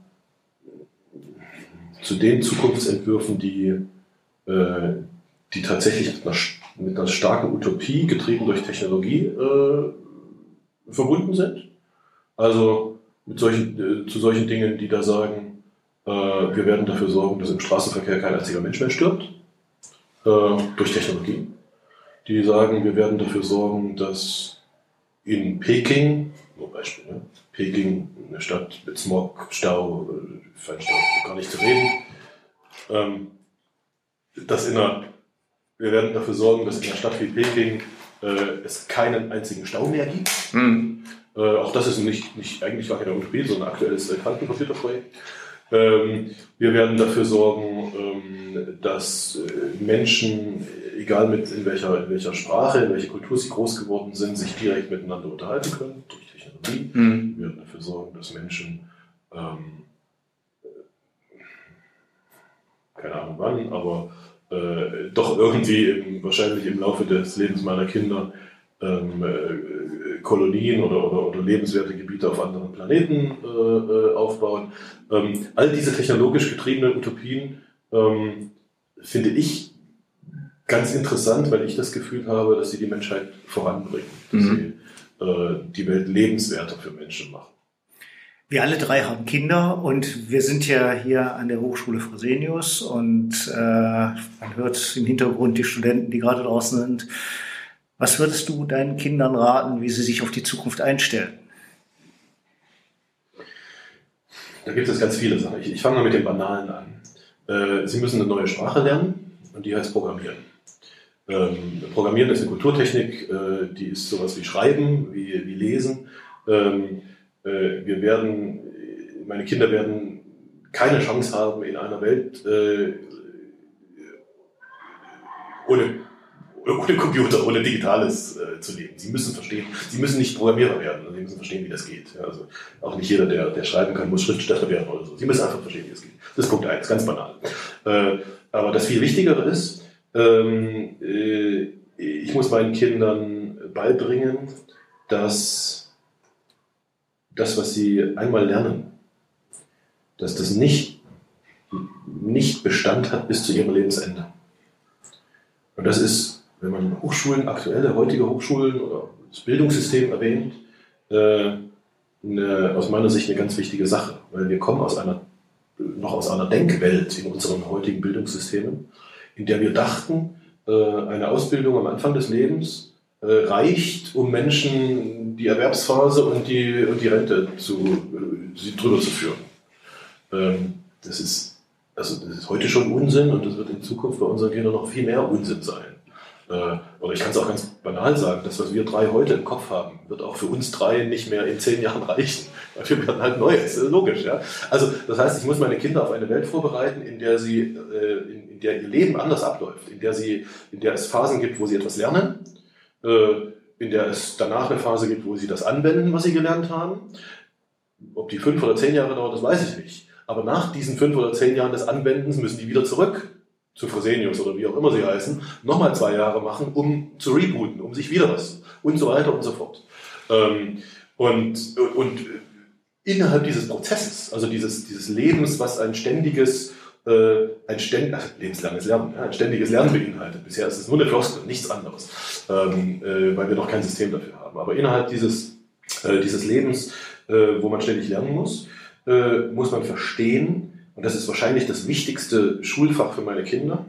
Zukunftsentwürfen, die tatsächlich mit einer starken Utopie, getrieben durch Technologie, verbunden sind. Also zu solchen Dingen, die da sagen, wir werden dafür sorgen, dass im Straßenverkehr kein einziger Mensch mehr stirbt, durch Technologie. Die sagen, wir werden dafür sorgen, dass in Peking, nur Beispiel, ne? Peking, eine Stadt mit Smog, Stau, Feinstaub, gar nicht zu reden, wir werden dafür sorgen, dass in einer Stadt wie Peking es keinen einzigen Stau mehr gibt. Auch das ist eigentlich gar keine Utopie, sondern ein aktuelles Quantencomputerprojekt. Wir werden dafür sorgen, dass Menschen, egal in welcher Sprache, in welcher Kultur sie groß geworden sind, sich direkt miteinander unterhalten können, durch Technologie. Wir werden dafür sorgen, dass Menschen, keine Ahnung wann, aber doch irgendwie wahrscheinlich im Laufe des Lebens meiner Kinder Kolonien oder lebenswerte Gebiete auf anderen Planeten aufbauen. All diese technologisch getriebenen Utopien finde ich ganz interessant, weil ich das Gefühl habe, dass sie die Menschheit voranbringen, dass sie die Welt lebenswerter für Menschen machen. Wir alle drei haben Kinder und wir sind ja hier an der Hochschule Fresenius und man hört im Hintergrund die Studenten, die gerade draußen sind. Was würdest du deinen Kindern raten, wie sie sich auf die Zukunft einstellen? Da gibt es ganz viele Sachen. Ich fange mal mit dem Banalen an. Sie müssen eine neue Sprache lernen und die heißt Programmieren. Programmieren ist eine Kulturtechnik, die ist sowas wie Schreiben, wie Lesen. Meine Kinder werden keine Chance haben, in einer Welt ohne Computer, ohne Digitales zu leben. Sie müssen verstehen, sie müssen nicht Programmierer werden, sie müssen verstehen, wie das geht. Ja, also auch nicht jeder, der schreiben kann, muss Schriftsteller werden oder so. Sie müssen einfach verstehen, wie das geht. Das ist Punkt 1, ganz banal. Aber das viel Wichtigere ist, ich muss meinen Kindern beibringen, dass das, was sie einmal lernen, dass das nicht nicht Bestand hat bis zu ihrem Lebensende. Und das ist, wenn man Hochschulen, aktuelle, heutige Hochschulen oder das Bildungssystem erwähnt, aus meiner Sicht eine ganz wichtige Sache. Weil wir kommen noch aus einer Denkwelt in unseren heutigen Bildungssystemen, in der wir dachten, eine Ausbildung am Anfang des Lebens reicht, um Menschen die Erwerbsphase und die Rente drüber zu führen. Das ist heute schon Unsinn und das wird in Zukunft bei unseren Kindern noch viel mehr Unsinn sein. Oder ich kann es auch ganz banal sagen, das, was wir 3 heute im Kopf haben, wird auch für uns 3 nicht mehr in 10 Jahren reichen. Weil wir werden halt neu, das ist logisch. Ja? Also das heißt, ich muss meine Kinder auf eine Welt vorbereiten, in der ihr Leben anders abläuft, in der es Phasen gibt, wo sie etwas lernen, in der es danach eine Phase gibt, wo sie das anwenden, was sie gelernt haben. Ob die 5 oder 10 Jahre dauert, das weiß ich nicht. Aber nach diesen 5 oder 10 Jahren des Anwendens müssen die wieder zurück zu Fresenius oder wie auch immer sie heißen, nochmal 2 Jahre machen, um zu rebooten, um sich wieder was und so weiter und so fort. Und innerhalb dieses Prozesses, also dieses Lebens, was ein ständiges lebenslanges Lernen, ein ständiges Lernen beinhaltet. Bisher ist es nur eine Floskel, nichts anderes, weil wir noch kein System dafür haben. Aber innerhalb dieses Lebens, wo man ständig lernen muss man verstehen, und das ist wahrscheinlich das wichtigste Schulfach für meine Kinder,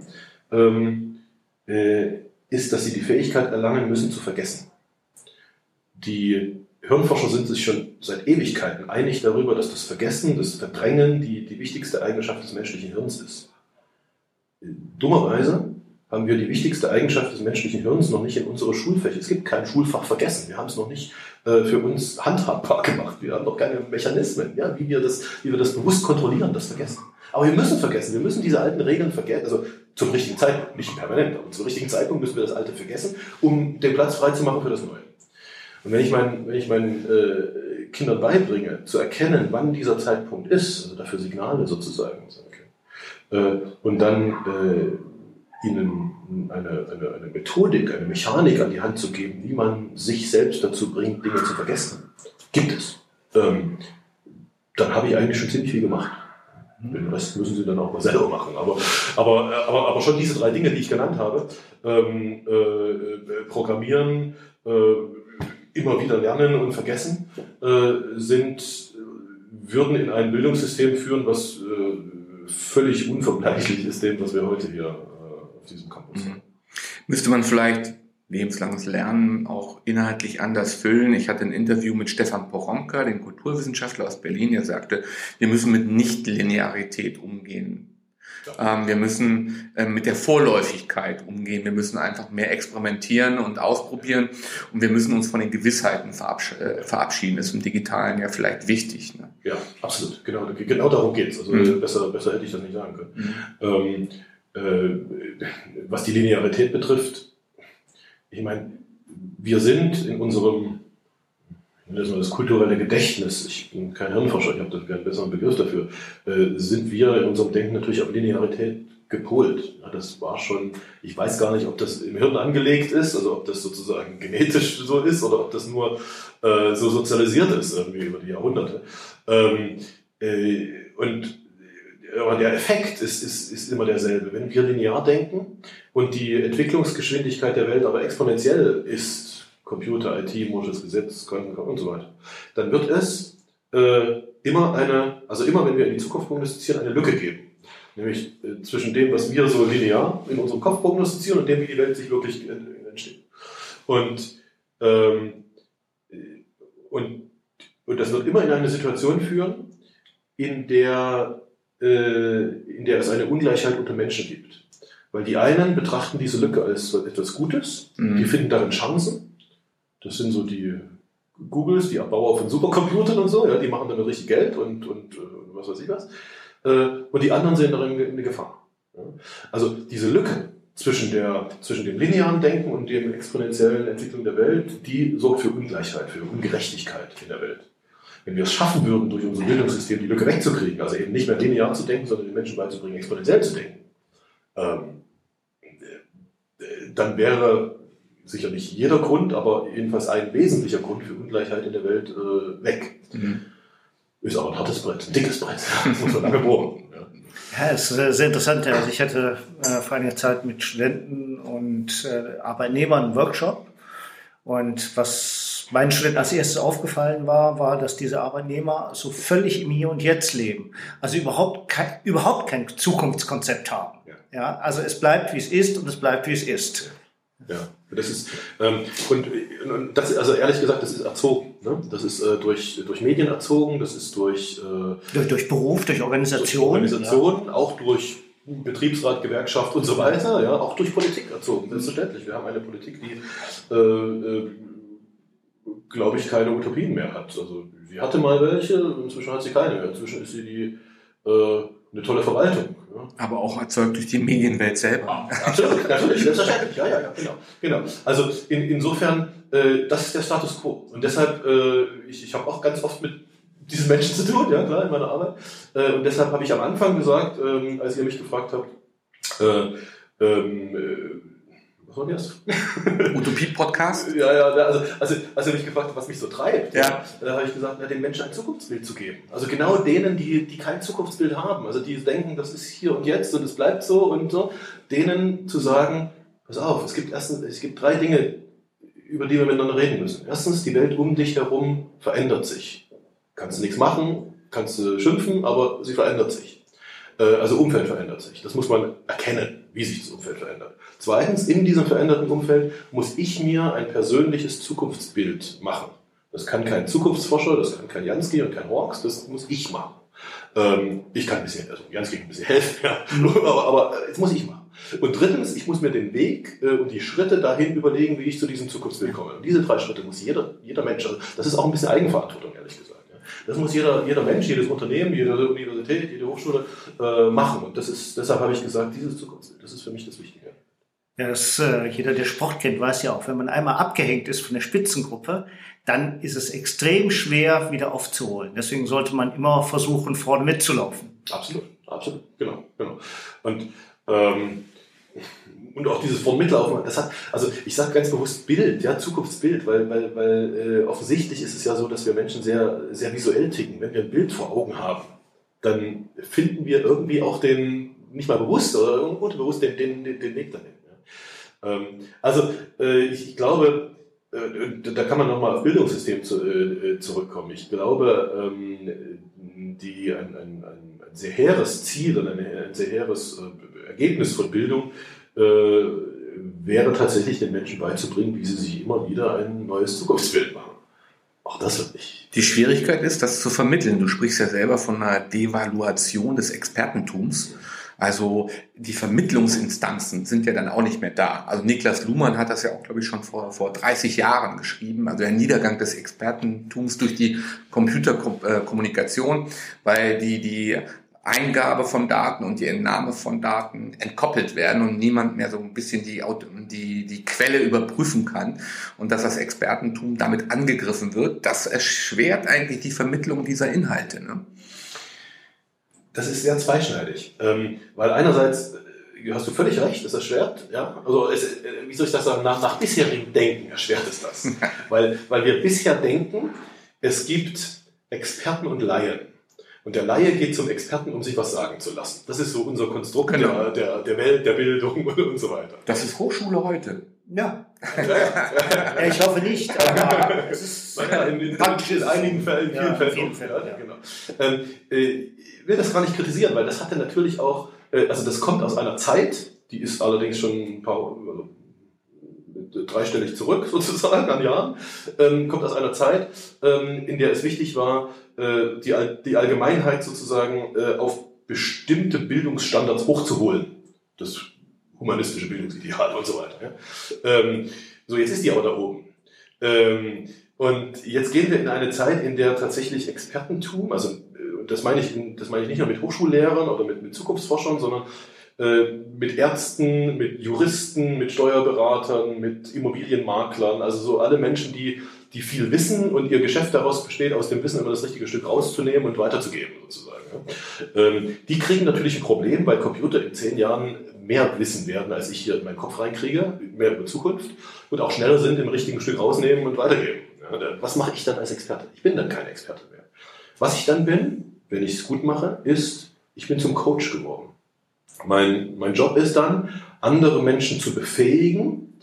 ist, dass sie die Fähigkeit erlangen müssen, zu vergessen. Die Hirnforscher sind sich schon seit Ewigkeiten einig darüber, dass das Vergessen, das Verdrängen die wichtigste Eigenschaft des menschlichen Hirns ist. Dummerweise haben wir die wichtigste Eigenschaft des menschlichen Hirns noch nicht in unsere Schulfächer. Es gibt kein Schulfach Vergessen. Wir haben es noch nicht für uns handhabbar gemacht. Wir haben noch keine Mechanismen, ja, wie wir das bewusst kontrollieren, das Vergessen. Aber wir müssen vergessen. Wir müssen diese alten Regeln vergessen, also zum richtigen Zeitpunkt, nicht permanent, aber zum richtigen Zeitpunkt müssen wir das Alte vergessen, um den Platz frei zu machen für das Neue. Und wenn ich meinen Kindern beibringe, zu erkennen, wann dieser Zeitpunkt ist, also dafür Signale sozusagen, und dann ihnen eine Methodik, eine Mechanik an die Hand zu geben, wie man sich selbst dazu bringt, Dinge zu vergessen, gibt es. Dann habe ich eigentlich schon ziemlich viel gemacht. Den Rest müssen sie dann auch mal selber machen. Aber schon diese 3 Dinge, die ich genannt habe, Programmieren, immer wieder lernen und vergessen, würden in ein Bildungssystem führen, was völlig unvergleichlich ist dem, was wir heute hier auf diesem Campus haben. Müsste man vielleicht lebenslanges Lernen auch inhaltlich anders füllen? Ich hatte ein Interview mit Stefan Poromka, dem Kulturwissenschaftler aus Berlin, der sagte, wir müssen mit Nichtlinearität umgehen. Wir müssen mit der Vorläufigkeit umgehen. Wir müssen einfach mehr experimentieren und ausprobieren. Und wir müssen uns von den Gewissheiten verabschieden. Das ist im Digitalen ja vielleicht wichtig. Ne? Ja, absolut. Genau darum geht es. Also besser hätte ich das nicht sagen können. Was die Linearität betrifft, ich meine, wir sind in unserem, das kulturelle Gedächtnis, ich bin kein Hirnforscher, ich habe da keinen besseren Begriff dafür, sind wir in unserem Denken natürlich auf Linearität gepolt. Ja, das war schon, ich weiß gar nicht, ob das im Hirn angelegt ist, also ob das sozusagen genetisch so ist oder ob das nur so sozialisiert ist irgendwie über die Jahrhunderte. Aber der Effekt ist immer derselbe. Wenn wir linear denken und die Entwicklungsgeschwindigkeit der Welt aber exponentiell ist, Computer, IT, Moore's Gesetz, Quantenkommen und so weiter, dann wird es immer wenn wir in die Zukunft prognostizieren, eine Lücke geben. Nämlich zwischen dem, was wir so linear in unserem Kopf prognostizieren und dem, wie die Welt sich wirklich entsteht. Und das wird immer in eine Situation führen, in der es eine Ungleichheit unter Menschen gibt. Weil die einen betrachten diese Lücke als etwas Gutes, die finden darin Chancen. Das sind so die Googles, die Erbauer von Supercomputern und so, ja, die machen damit richtig Geld und was weiß ich was. Und die anderen sehen darin eine Gefahr. Ja. Also diese Lücke zwischen dem linearen Denken und der exponentiellen Entwicklung der Welt, die sorgt für Ungleichheit, für Ungerechtigkeit in der Welt. Wenn wir es schaffen würden, durch unser Bildungssystem die Lücke wegzukriegen, also eben nicht mehr linear zu denken, sondern den Menschen beizubringen, exponentiell zu denken, dann wäre sicher nicht jeder Grund, aber jedenfalls ein wesentlicher Grund für Ungleichheit in der Welt weg. Ist aber ein hartes Brett, ein dickes Brett, muss man lange bohren. Ja. Ja, es ist sehr interessant. Also ich hatte vor einiger Zeit mit Studenten und Arbeitnehmern einen Workshop. Und was meinen Studenten als erstes aufgefallen war, dass diese Arbeitnehmer so völlig im Hier und Jetzt leben. Also überhaupt kein Zukunftskonzept haben. Ja, also es bleibt, wie es ist und es bleibt, wie es ist. Ja, das ist, und das, also ehrlich gesagt, das ist erzogen. Ne? Das ist durch Medien erzogen, das ist durch Beruf, durch Organisation. Auch durch Betriebsrat, Gewerkschaft und so weiter, ja, auch durch Politik erzogen, selbstverständlich. Wir haben eine Politik, die, glaube ich, keine Utopien mehr hat. Also sie hatte mal welche, inzwischen hat sie keine mehr. Inzwischen ist sie eine tolle Verwaltung. Ja. Aber auch erzeugt durch die Medienwelt selber. Absolut, natürlich, selbstverständlich. Ja, genau. Also insofern, das ist der Status quo. Und deshalb, ich habe auch ganz oft mit diesen Menschen zu tun, ja klar, in meiner Arbeit. Und deshalb habe ich am Anfang gesagt, als ihr mich gefragt habt, was war das? Utopie-Podcast? Ja, also als ihr mich gefragt habt, was mich so treibt, habe ich gesagt, den Menschen ein Zukunftsbild zu geben. Also genau denen, die kein Zukunftsbild haben, also die denken, das ist hier und jetzt und es bleibt so und so, denen zu sagen, pass auf, es gibt 3 Dinge, über die wir miteinander reden müssen. Erstens, die Welt um dich herum verändert sich. Kannst du nichts machen, kannst du schimpfen, aber sie verändert sich. Also Umfeld verändert sich. Das muss man erkennen, wie sich das Umfeld verändert. Zweitens, in diesem veränderten Umfeld muss ich mir ein persönliches Zukunftsbild machen. Das kann kein Zukunftsforscher, das kann kein Jansky und kein Hawks, das muss ich machen. Ich kann ein bisschen, also Jansky kann ein bisschen helfen, ja, aber das muss ich machen. Und drittens, ich muss mir den Weg und die Schritte dahin überlegen, wie ich zu diesem Zukunftsbild komme. Und diese 3 Schritte muss jeder Mensch, also das ist auch ein bisschen Eigenverantwortung, ehrlich gesagt. Das muss jeder Mensch, jedes Unternehmen, jede Universität, jede Hochschule machen. Und deshalb habe ich gesagt, dieses Zukunftsbild, das ist für mich das Wichtige. Ja, jeder, der Sport kennt, weiß ja auch, wenn man einmal abgehängt ist von der Spitzengruppe, dann ist es extrem schwer, wieder aufzuholen. Deswegen sollte man immer versuchen, vorne mitzulaufen. Absolut, genau. Und auch dieses von Mitlaufen, das hat, also ich sage ganz bewusst Bild, ja, Zukunftsbild, weil offensichtlich ist es ja so, dass wir Menschen sehr, sehr visuell ticken. Wenn wir ein Bild vor Augen haben, dann finden wir irgendwie auch den, nicht mal bewusst oder unterbewusst den Weg dahin. Ja. Also ich glaube, da kann man nochmal auf Bildungssystem zurückkommen. Ich glaube, ein sehr hehres Ziel und ein sehr hehres Ergebnis von Bildung wäre tatsächlich den Menschen beizubringen, wie sie sich immer wieder ein neues Zukunftsbild machen. Auch das wird nicht. Die Schwierigkeit ist, das zu vermitteln. Du sprichst ja selber von einer Devaluation des Expertentums. Also die Vermittlungsinstanzen sind ja dann auch nicht mehr da. Also Niklas Luhmann hat das ja auch, glaube ich, schon vor 30 Jahren geschrieben. Also der Niedergang des Expertentums durch die Computerkommunikation, weil die Eingabe von Daten und die Entnahme von Daten entkoppelt werden und niemand mehr so ein bisschen die Quelle überprüfen kann und dass das Expertentum damit angegriffen wird, das erschwert eigentlich die Vermittlung dieser Inhalte. Ne? Das ist sehr zweischneidig, weil einerseits hast du völlig recht, es erschwert, ja, also wie soll ich das sagen, nach bisherigem Denken erschwert es das, weil wir bisher denken, es gibt Experten und Laien. Und der Laie geht zum Experten, um sich was sagen zu lassen. Das ist so unser Konstrukt der Welt, der Bildung und so weiter. Das ist Hochschule heute. Ja. Ja, ich hoffe nicht, aber es ist in einigen Fällen, in vielen Fällen. Ja. Genau. Ich will das gar nicht kritisieren, weil das hatte natürlich auch, also das kommt aus einer Zeit, die ist allerdings schon ein paar, dreistellig zurück sozusagen an Jahren, kommt aus einer Zeit, in der es wichtig war, die Allgemeinheit sozusagen auf bestimmte Bildungsstandards hochzuholen. Das humanistische Bildungsideal und so weiter. Ja. So, jetzt ist die aber da oben. Und jetzt gehen wir in eine Zeit, in der tatsächlich Expertentum, also das meine ich nicht nur mit Hochschullehrern oder mit Zukunftsforschern, sondern mit Ärzten, mit Juristen, mit Steuerberatern, mit Immobilienmaklern, also so alle Menschen, die viel wissen und ihr Geschäft daraus besteht, aus dem Wissen immer das richtige Stück rauszunehmen und weiterzugeben sozusagen. Die kriegen natürlich ein Problem, weil Computer in 10 Jahren mehr wissen werden, als ich hier in meinen Kopf reinkriege, mehr über Zukunft und auch schneller sind, im richtigen Stück rausnehmen und weitergeben. Was mache ich dann als Experte? Ich bin dann kein Experte mehr. Was ich dann bin, wenn ich es gut mache, ist ich bin zum Coach geworden. Mein Job ist dann, andere Menschen zu befähigen,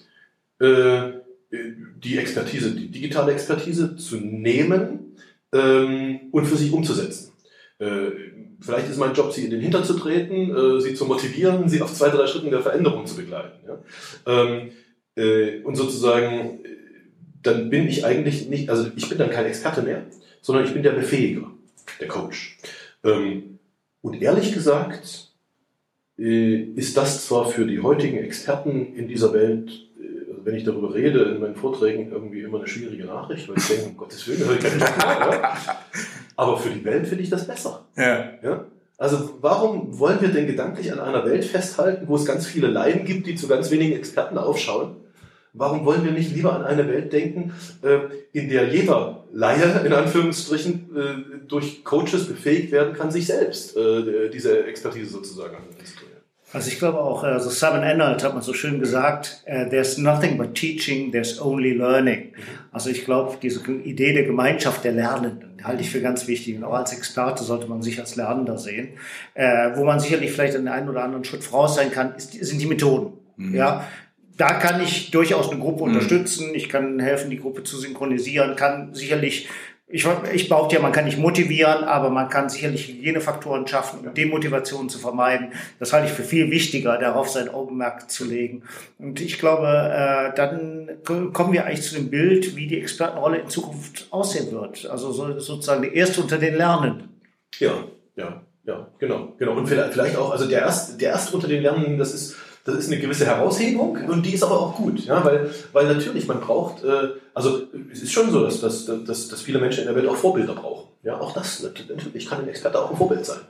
die Expertise, die digitale Expertise zu nehmen und für sich umzusetzen. Vielleicht ist mein Job, sie in den Hintern zu treten, sie zu motivieren, sie auf 2, 3 Schritten der Veränderung zu begleiten. Ja? Und sozusagen, dann bin ich eigentlich nicht, also ich bin dann kein Experte mehr, sondern ich bin der Befähiger, der Coach. Und ehrlich gesagt ist das zwar für die heutigen Experten in dieser Welt, wenn ich darüber rede, in meinen Vorträgen irgendwie immer eine schwierige Nachricht, weil ich denke, um Gottes Willen, höre ich keinen Job mehr, ja? Aber für die Welt finde ich das besser. Ja. Ja? Also warum wollen wir denn gedanklich an einer Welt festhalten, wo es ganz viele Laien gibt, die zu ganz wenigen Experten aufschauen? Warum wollen wir nicht lieber an eine Welt denken, in der jeder Laie, in Anführungsstrichen, durch Coaches befähigt werden kann, sich selbst diese Expertise sozusagen anzutrainieren? Also ich glaube auch, also Simon Anholt hat man so schön gesagt, there's nothing but teaching, there's only learning. Also ich glaube, diese Idee der Gemeinschaft der Lernenden halte ich für ganz wichtig. Und auch als Experte sollte man sich als Lernender sehen. Wo man sicherlich vielleicht den einen oder anderen Schritt voraus sein kann, sind die Methoden. Ja. Da kann ich durchaus eine Gruppe unterstützen. Ich kann helfen, die Gruppe zu synchronisieren, kann sicherlich, ich behaupte ja, man kann nicht motivieren, aber man kann sicherlich Hygienefaktoren schaffen, um Demotivation zu vermeiden. Das halte ich für viel wichtiger, darauf sein Augenmerk zu legen. Und ich glaube, dann kommen wir eigentlich zu dem Bild, wie die Expertenrolle in Zukunft aussehen wird. Also sozusagen der Erste unter den Lernenden. Ja, genau. Und vielleicht auch, also der Erste unter den Lernenden, das ist eine gewisse Heraushebung und die ist aber auch gut, ja, weil natürlich man braucht, also es ist schon so, dass viele Menschen in der Welt auch Vorbilder brauchen. Ja, auch das, natürlich kann ein Experte auch ein Vorbild sein.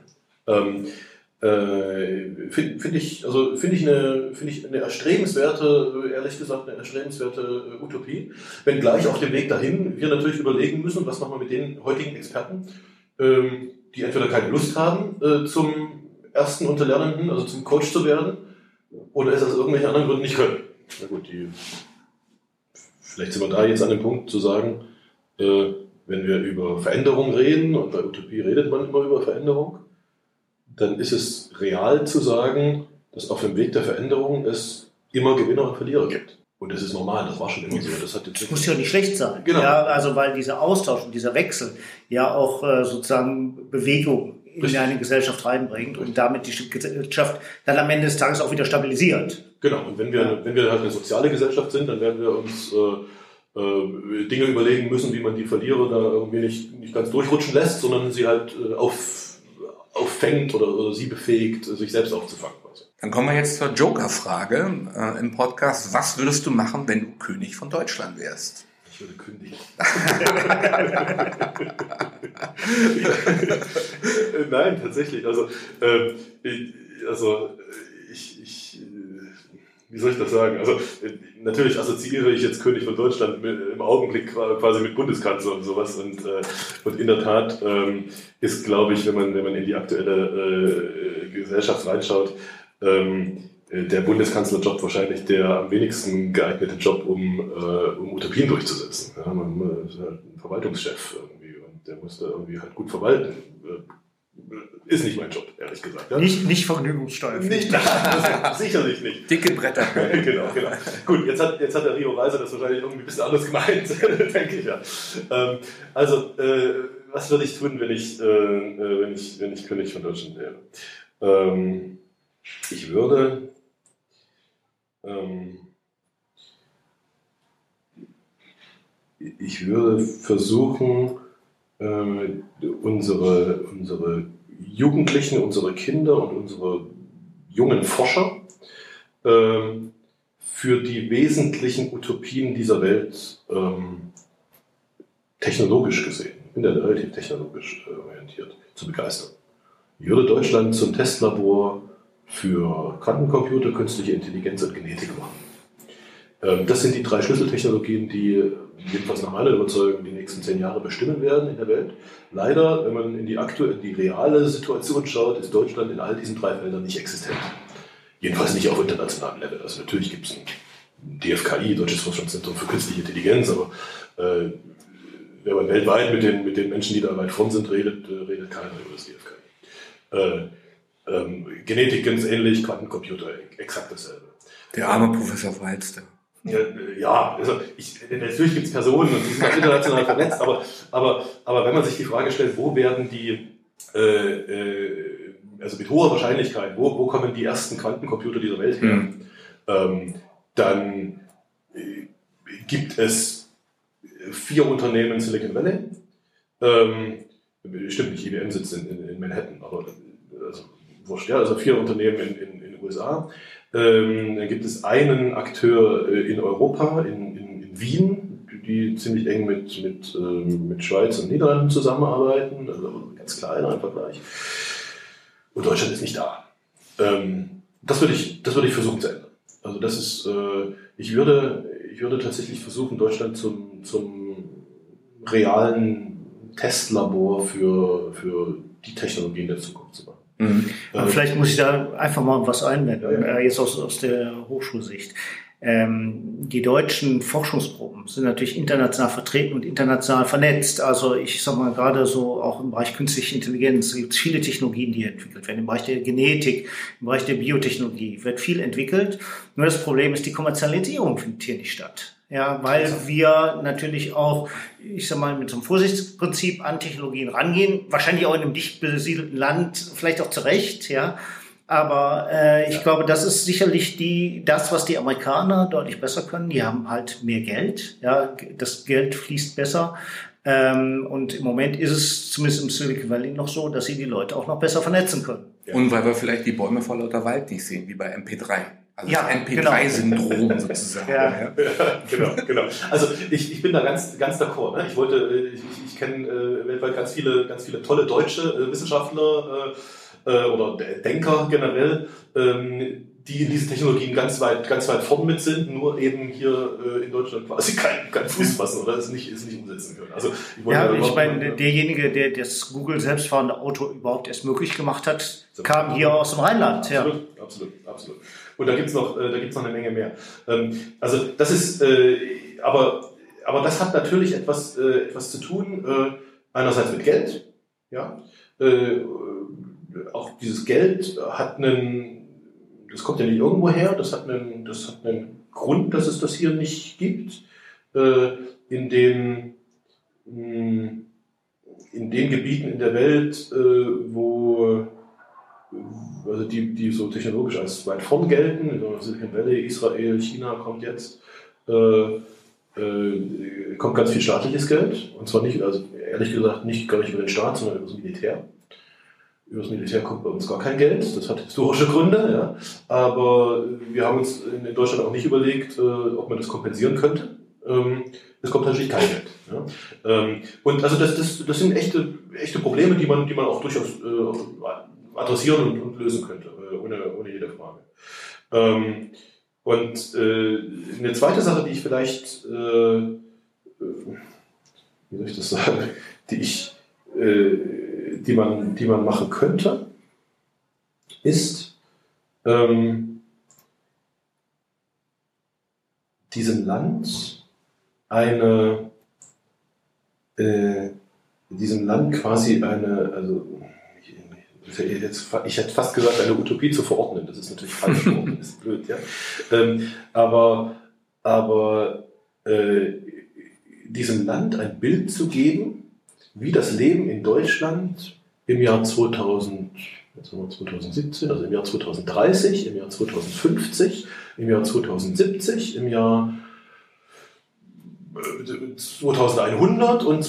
Finde ich eine erstrebenswerte, ehrlich gesagt, eine erstrebenswerte Utopie. Wenngleich auf dem Weg dahin wir natürlich überlegen müssen, was machen wir mit den heutigen Experten, die entweder keine Lust haben, zum Ersten unter Lernenden, also zum Coach zu werden, oder es aus irgendwelchen anderen Gründen nicht können. Na gut, vielleicht sind wir da jetzt an dem Punkt zu sagen, wenn wir über Veränderung reden, und bei Utopie redet man immer über Veränderung, dann ist es real zu sagen, dass auf dem Weg der Veränderung es immer Gewinner und Verlierer gibt. Und das ist normal, das war schon immer so. Das muss ja nicht schlecht sein. Genau. Ja, also weil dieser Austausch und dieser Wechsel ja auch sozusagen Bewegung in eine Gesellschaft reinbringt und damit die Gesellschaft dann am Ende des Tages auch wieder stabilisiert. Genau, und wenn wir halt eine soziale Gesellschaft sind, dann werden wir uns Dinge überlegen müssen, wie man die Verlierer da irgendwie nicht ganz durchrutschen lässt, sondern sie halt auffängt oder sie befähigt, sich selbst aufzufangen. Dann kommen wir jetzt zur Joker-Frage im Podcast. Was würdest du machen, wenn du König von Deutschland wärst? Ich würde kündigen. Nein, tatsächlich. Also wie soll ich das sagen? Also natürlich assoziiere ich jetzt König von Deutschland im Augenblick quasi mit Bundeskanzler und sowas. Und in der Tat ist, glaube ich, wenn man in die aktuelle Gesellschaft reinschaut, der Bundeskanzlerjob wahrscheinlich der am wenigsten geeignete Job, um Utopien durchzusetzen. Ja, man ist halt ein Verwaltungschef irgendwie und der muss da irgendwie halt gut verwalten. Ist nicht mein Job, ehrlich gesagt. Ja? Nicht Vergnügungssteuer. Sicherlich nicht. Dicke Bretter. Genau. Gut, jetzt hat der Rio Reiser das wahrscheinlich irgendwie ein bisschen anders gemeint, denke ich ja. Was würde ich tun, wenn ich König von Deutschland wäre? Ich würde versuchen, unsere Jugendlichen, unsere Kinder und unsere jungen Forscher für die wesentlichen Utopien dieser Welt technologisch gesehen, ich bin ja relativ technologisch orientiert, zu begeistern. Ich würde Deutschland zum Testlabor für Quantencomputer, künstliche Intelligenz und Genetik machen. Das sind die 3 Schlüsseltechnologien, die jedenfalls nach meiner Überzeugung die nächsten 10 Jahre bestimmen werden in der Welt. Leider, wenn man in die reale Situation schaut, ist Deutschland in all diesen 3 Feldern nicht existent. Jedenfalls nicht auf internationalem Level. Also natürlich gibt es ein DFKI, Deutsches Forschungszentrum für Künstliche Intelligenz, aber wenn man weltweit mit den Menschen, die da weit vorn sind, redet keiner über das DFKI. Genetik ganz ähnlich, Quantencomputer exakt dasselbe. Der arme Professor Walster. Ja, also natürlich gibt es Personen und die sind auch international vernetzt, aber wenn man sich die Frage stellt, wo werden die, also mit hoher Wahrscheinlichkeit, wo kommen die ersten Quantencomputer dieser Welt her, dann gibt es 4 Unternehmen in Silicon Valley. Stimmt nicht, IBM sitzt in Manhattan, aber also, wurscht, ja, also 4 Unternehmen in den USA. Dann gibt es einen Akteur in Europa, in Wien, die ziemlich eng mit Schweiz und Niederlanden zusammenarbeiten, also ganz klein im Vergleich. Und Deutschland ist nicht da. Das würde ich versuchen zu ändern. Also das ist, ich würde tatsächlich versuchen, Deutschland zum realen Testlabor für die Technologien der Zukunft zu machen. Vielleicht muss ich da einfach mal was einwenden, jetzt aus der Hochschulsicht. Die deutschen Forschungsgruppen sind natürlich international vertreten und international vernetzt. Also ich sag mal gerade so auch im Bereich künstliche Intelligenz gibt es viele Technologien, die entwickelt werden. Im Bereich der Genetik, im Bereich der Biotechnologie wird viel entwickelt. Nur das Problem ist, die Kommerzialisierung findet hier nicht statt. Ja, weil wir natürlich auch, ich sag mal, mit so einem Vorsichtsprinzip an Technologien rangehen. Wahrscheinlich auch in einem dicht besiedelten Land, vielleicht auch zu Recht, ja. Aber ich glaube, das ist sicherlich das, was die Amerikaner deutlich besser können. Die haben halt mehr Geld. Ja, das Geld fließt besser. Und im Moment ist es zumindest im Silicon Valley noch so, dass sie die Leute auch noch besser vernetzen können. Ja. Und weil wir vielleicht die Bäume vor lauter Wald nicht sehen, wie bei MP3. Also ja, das MP3-Syndrom sozusagen. Ja, genau. Also ich bin da ganz d'accord. Ne? Ich kenne weltweit ganz viele tolle deutsche Wissenschaftler oder Denker generell, die in diesen Technologien ganz weit vorn mit sind, nur eben hier in Deutschland quasi kein Fuß fassen oder es nicht umsetzen können. Also ich meine, derjenige, der das Google selbstfahrende Auto überhaupt erst möglich gemacht hat, kam hier aus dem Rheinland. Absolut. Und da gibt's noch eine Menge mehr. Also das ist, aber das hat natürlich etwas zu tun. Einerseits mit Geld, ja. Auch dieses Geld das kommt ja nicht irgendwo her. Das hat einen Grund, dass es das hier nicht gibt. In den Gebieten in der Welt, wo also die so technologisch als weit vorn gelten, Silicon Valley, Israel, China kommt jetzt, kommt ganz viel staatliches Geld. Und zwar nicht, also ehrlich gesagt, gar nicht über den Staat, sondern über das Militär. Über das Militär kommt bei uns gar kein Geld, das hat historische Gründe, ja. Aber wir haben uns in Deutschland auch nicht überlegt, ob man das kompensieren könnte. Es kommt natürlich kein Geld. Ja. Und also das sind echte Probleme, die man auch durchaus adressieren und lösen könnte, ohne jede Frage. Und eine zweite Sache, die ich vielleicht, wie soll ich das sagen, die man machen könnte, ist diesem Land quasi also ich hätte fast gesagt, eine Utopie zu verordnen. Das ist natürlich falsch geworden, das ist blöd, ja. Aber diesem Land ein Bild zu geben, wie das Leben in Deutschland im Jahr 2017, also im Jahr 2030, im Jahr 2050, im Jahr 2070, im Jahr 2100 und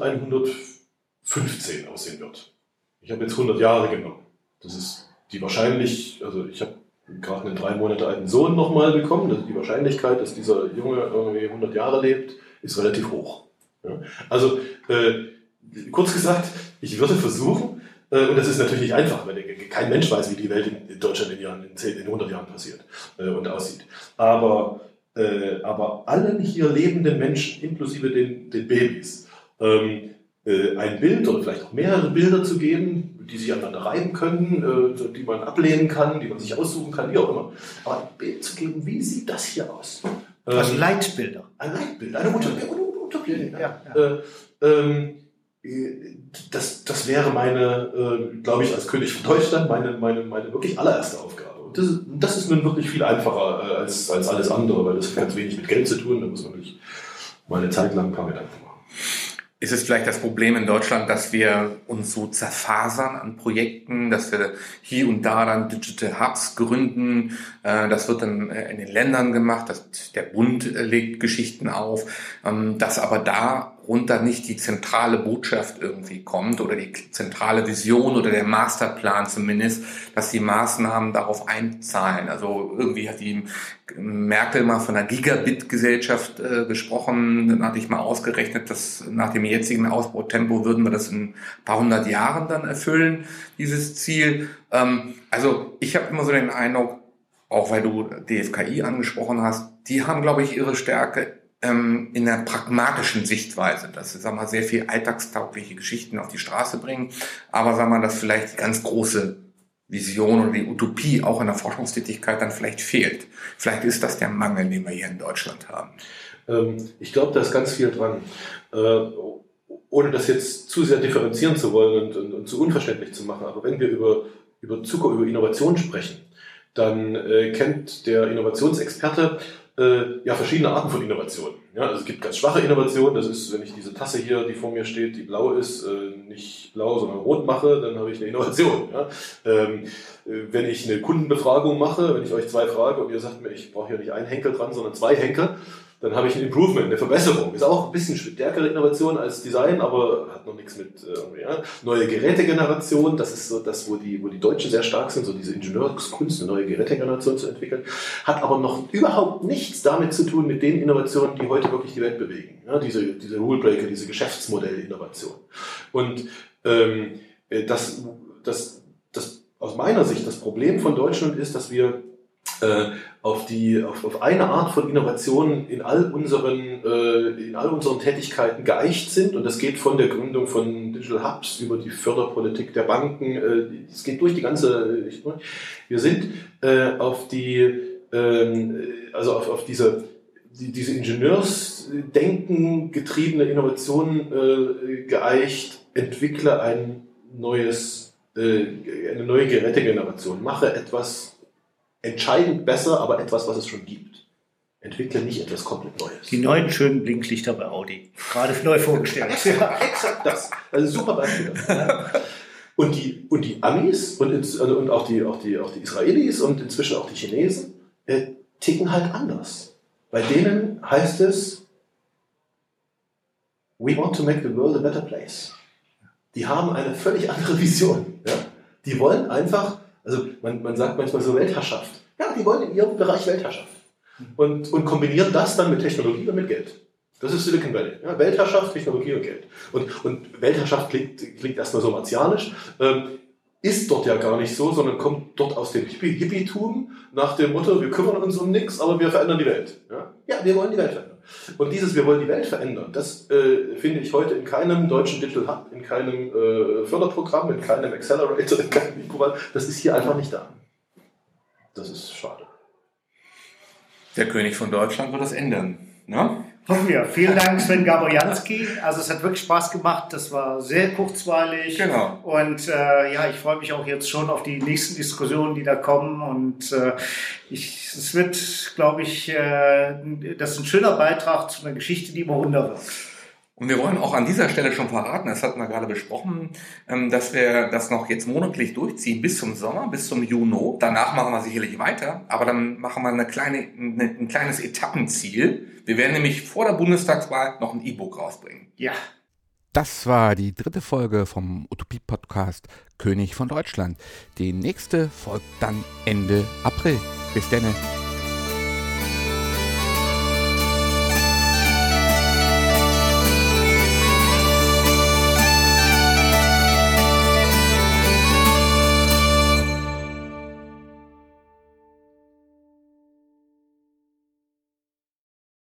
2115 aussehen wird. Ich habe jetzt 100 Jahre genommen. Das ist die wahrscheinlich, also ich habe gerade einen 3 Monate alten Sohn nochmal bekommen. Also die Wahrscheinlichkeit, dass dieser Junge irgendwie 100 Jahre lebt, ist relativ hoch. Ja? Also kurz gesagt, ich würde versuchen, und das ist natürlich nicht einfach, weil kein Mensch weiß, wie die Welt in Deutschland in 100 Jahren passiert und aussieht. Aber allen hier lebenden Menschen, inklusive den Babys, ein Bild oder vielleicht auch mehrere Bilder zu geben, die sich aneinander reiben können, die man ablehnen kann, die man sich aussuchen kann, wie auch immer. Aber ein Bild zu geben, wie sieht das hier aus? Also Leitbilder. Ein Leitbild, eine Utopie. Ja. das wäre meine, glaube ich, als König von Deutschland meine wirklich allererste Aufgabe. Und das ist nun wirklich viel einfacher als alles andere, weil das hat ganz wenig mit Geld zu tun. Da muss man wirklich mal eine Zeit lang ein paar Gedanken machen. Ist es vielleicht das Problem in Deutschland, dass wir uns so zerfasern an Projekten, dass wir hier und da dann Digital Hubs gründen? Das wird dann in den Ländern gemacht, der Bund legt Geschichten auf, dass aber darunter nicht die zentrale Botschaft irgendwie kommt oder die zentrale Vision oder der Masterplan zumindest, dass die Maßnahmen darauf einzahlen. Also irgendwie hat die Merkel mal von einer Gigabit-Gesellschaft gesprochen. Dann hatte ich mal ausgerechnet, dass nach dem jetzigen Ausbautempo würden wir das in ein paar hundert Jahren dann erfüllen, dieses Ziel. Also ich habe immer so den Eindruck, auch weil du DFKI angesprochen hast, die haben, glaube ich, ihre Stärke in der pragmatischen Sichtweise, dass sie, sagen wir mal, sehr viel alltagstaugliche Geschichten auf die Straße bringen, aber sagen wir mal, dass vielleicht die ganz große Vision oder die Utopie auch in der Forschungstätigkeit dann vielleicht fehlt. Vielleicht ist das der Mangel, den wir hier in Deutschland haben. Ich glaube, da ist ganz viel dran. Ohne das jetzt zu sehr differenzieren zu wollen und zu unverständlich zu machen, aber wenn wir über Innovation sprechen, dann kennt der Innovationsexperte verschiedene Arten von Innovation. Ja, also es gibt ganz schwache Innovation, das ist, wenn ich diese Tasse hier, die vor mir steht, die blau ist, nicht blau, sondern rot mache, dann habe ich eine Innovation. Ja. Wenn ich eine Kundenbefragung mache, wenn ich euch 2 frage und ihr sagt mir, ich brauche hier nicht einen Henkel dran, sondern 2 Henkel, dann habe ich ein Improvement, eine Verbesserung. Ist auch ein bisschen stärkere Innovation als Design, aber hat noch nichts mit neue Gerätegeneration. Das ist so das, wo die Deutschen sehr stark sind, so diese Ingenieurskunst, eine neue Gerätegeneration zu entwickeln. Hat aber noch überhaupt nichts damit zu tun mit den Innovationen, die heute wirklich die Welt bewegen. Ja, diese Rulebreaker, diese Geschäftsmodellinnovation. Und das aus meiner Sicht das Problem von Deutschland ist, dass wir auf eine Art von Innovation in all unseren Tätigkeiten geeicht sind, und das geht von der Gründung von Digital Hubs über die Förderpolitik der Banken, es geht durch die ganze, wir sind auf diese Ingenieursdenken getriebene Innovation geeicht, entwickle eine neue Gerätegeneration, mache etwas entscheidend besser, aber etwas, was es schon gibt. Entwickle nicht etwas komplett Neues. Die neuen schönen Blinklichter bei Audi. Gerade neu vorgestellt. Ja, exakt das. Also super Beispiel. Und die Amis und auch die Israelis und inzwischen auch die Chinesen ticken halt anders. Bei denen heißt es, we want to make the world a better place. Die haben eine völlig andere Vision. Ja? Die wollen einfach, also man sagt manchmal so Weltherrschaft. Ja, die wollen in ihrem Bereich Weltherrschaft. Und kombinieren das dann mit Technologie und mit Geld. Das ist Silicon Valley. Ja, Weltherrschaft, Technologie und Geld. Und Weltherrschaft klingt erstmal so martialisch. Ist dort ja gar nicht so, sondern kommt dort aus dem Hippietum nach dem Motto, wir kümmern uns um nichts, aber wir verändern die Welt. Ja, wir wollen die Welt verändern. Und wir wollen die Welt verändern, das finde ich heute in keinem deutschen Digital Hub, in keinem Förderprogramm, in keinem Accelerator, in keinem Inkubator. Das ist hier einfach nicht da. Das ist schade. Der König von Deutschland wird das ändern, ne? Hoffen wir. Vielen Dank, Sven Gaborjanski. Also es hat wirklich Spaß gemacht. Das war sehr kurzweilig. Genau. Und ich freue mich auch jetzt schon auf die nächsten Diskussionen, die da kommen. Und es wird, glaube ich, das ist ein schöner Beitrag zu einer Geschichte, die immer runder wird. Und wir wollen auch an dieser Stelle schon verraten, das hatten wir gerade besprochen, dass wir das noch jetzt monatlich durchziehen bis zum Sommer, bis zum Juni. Danach machen wir sicherlich weiter, aber dann machen wir ein kleines Etappenziel. Wir werden nämlich vor der Bundestagswahl noch ein E-Book rausbringen. Ja. Das war die 3. Folge vom Utopie-Podcast König von Deutschland. Die nächste folgt dann Ende April. Bis dann.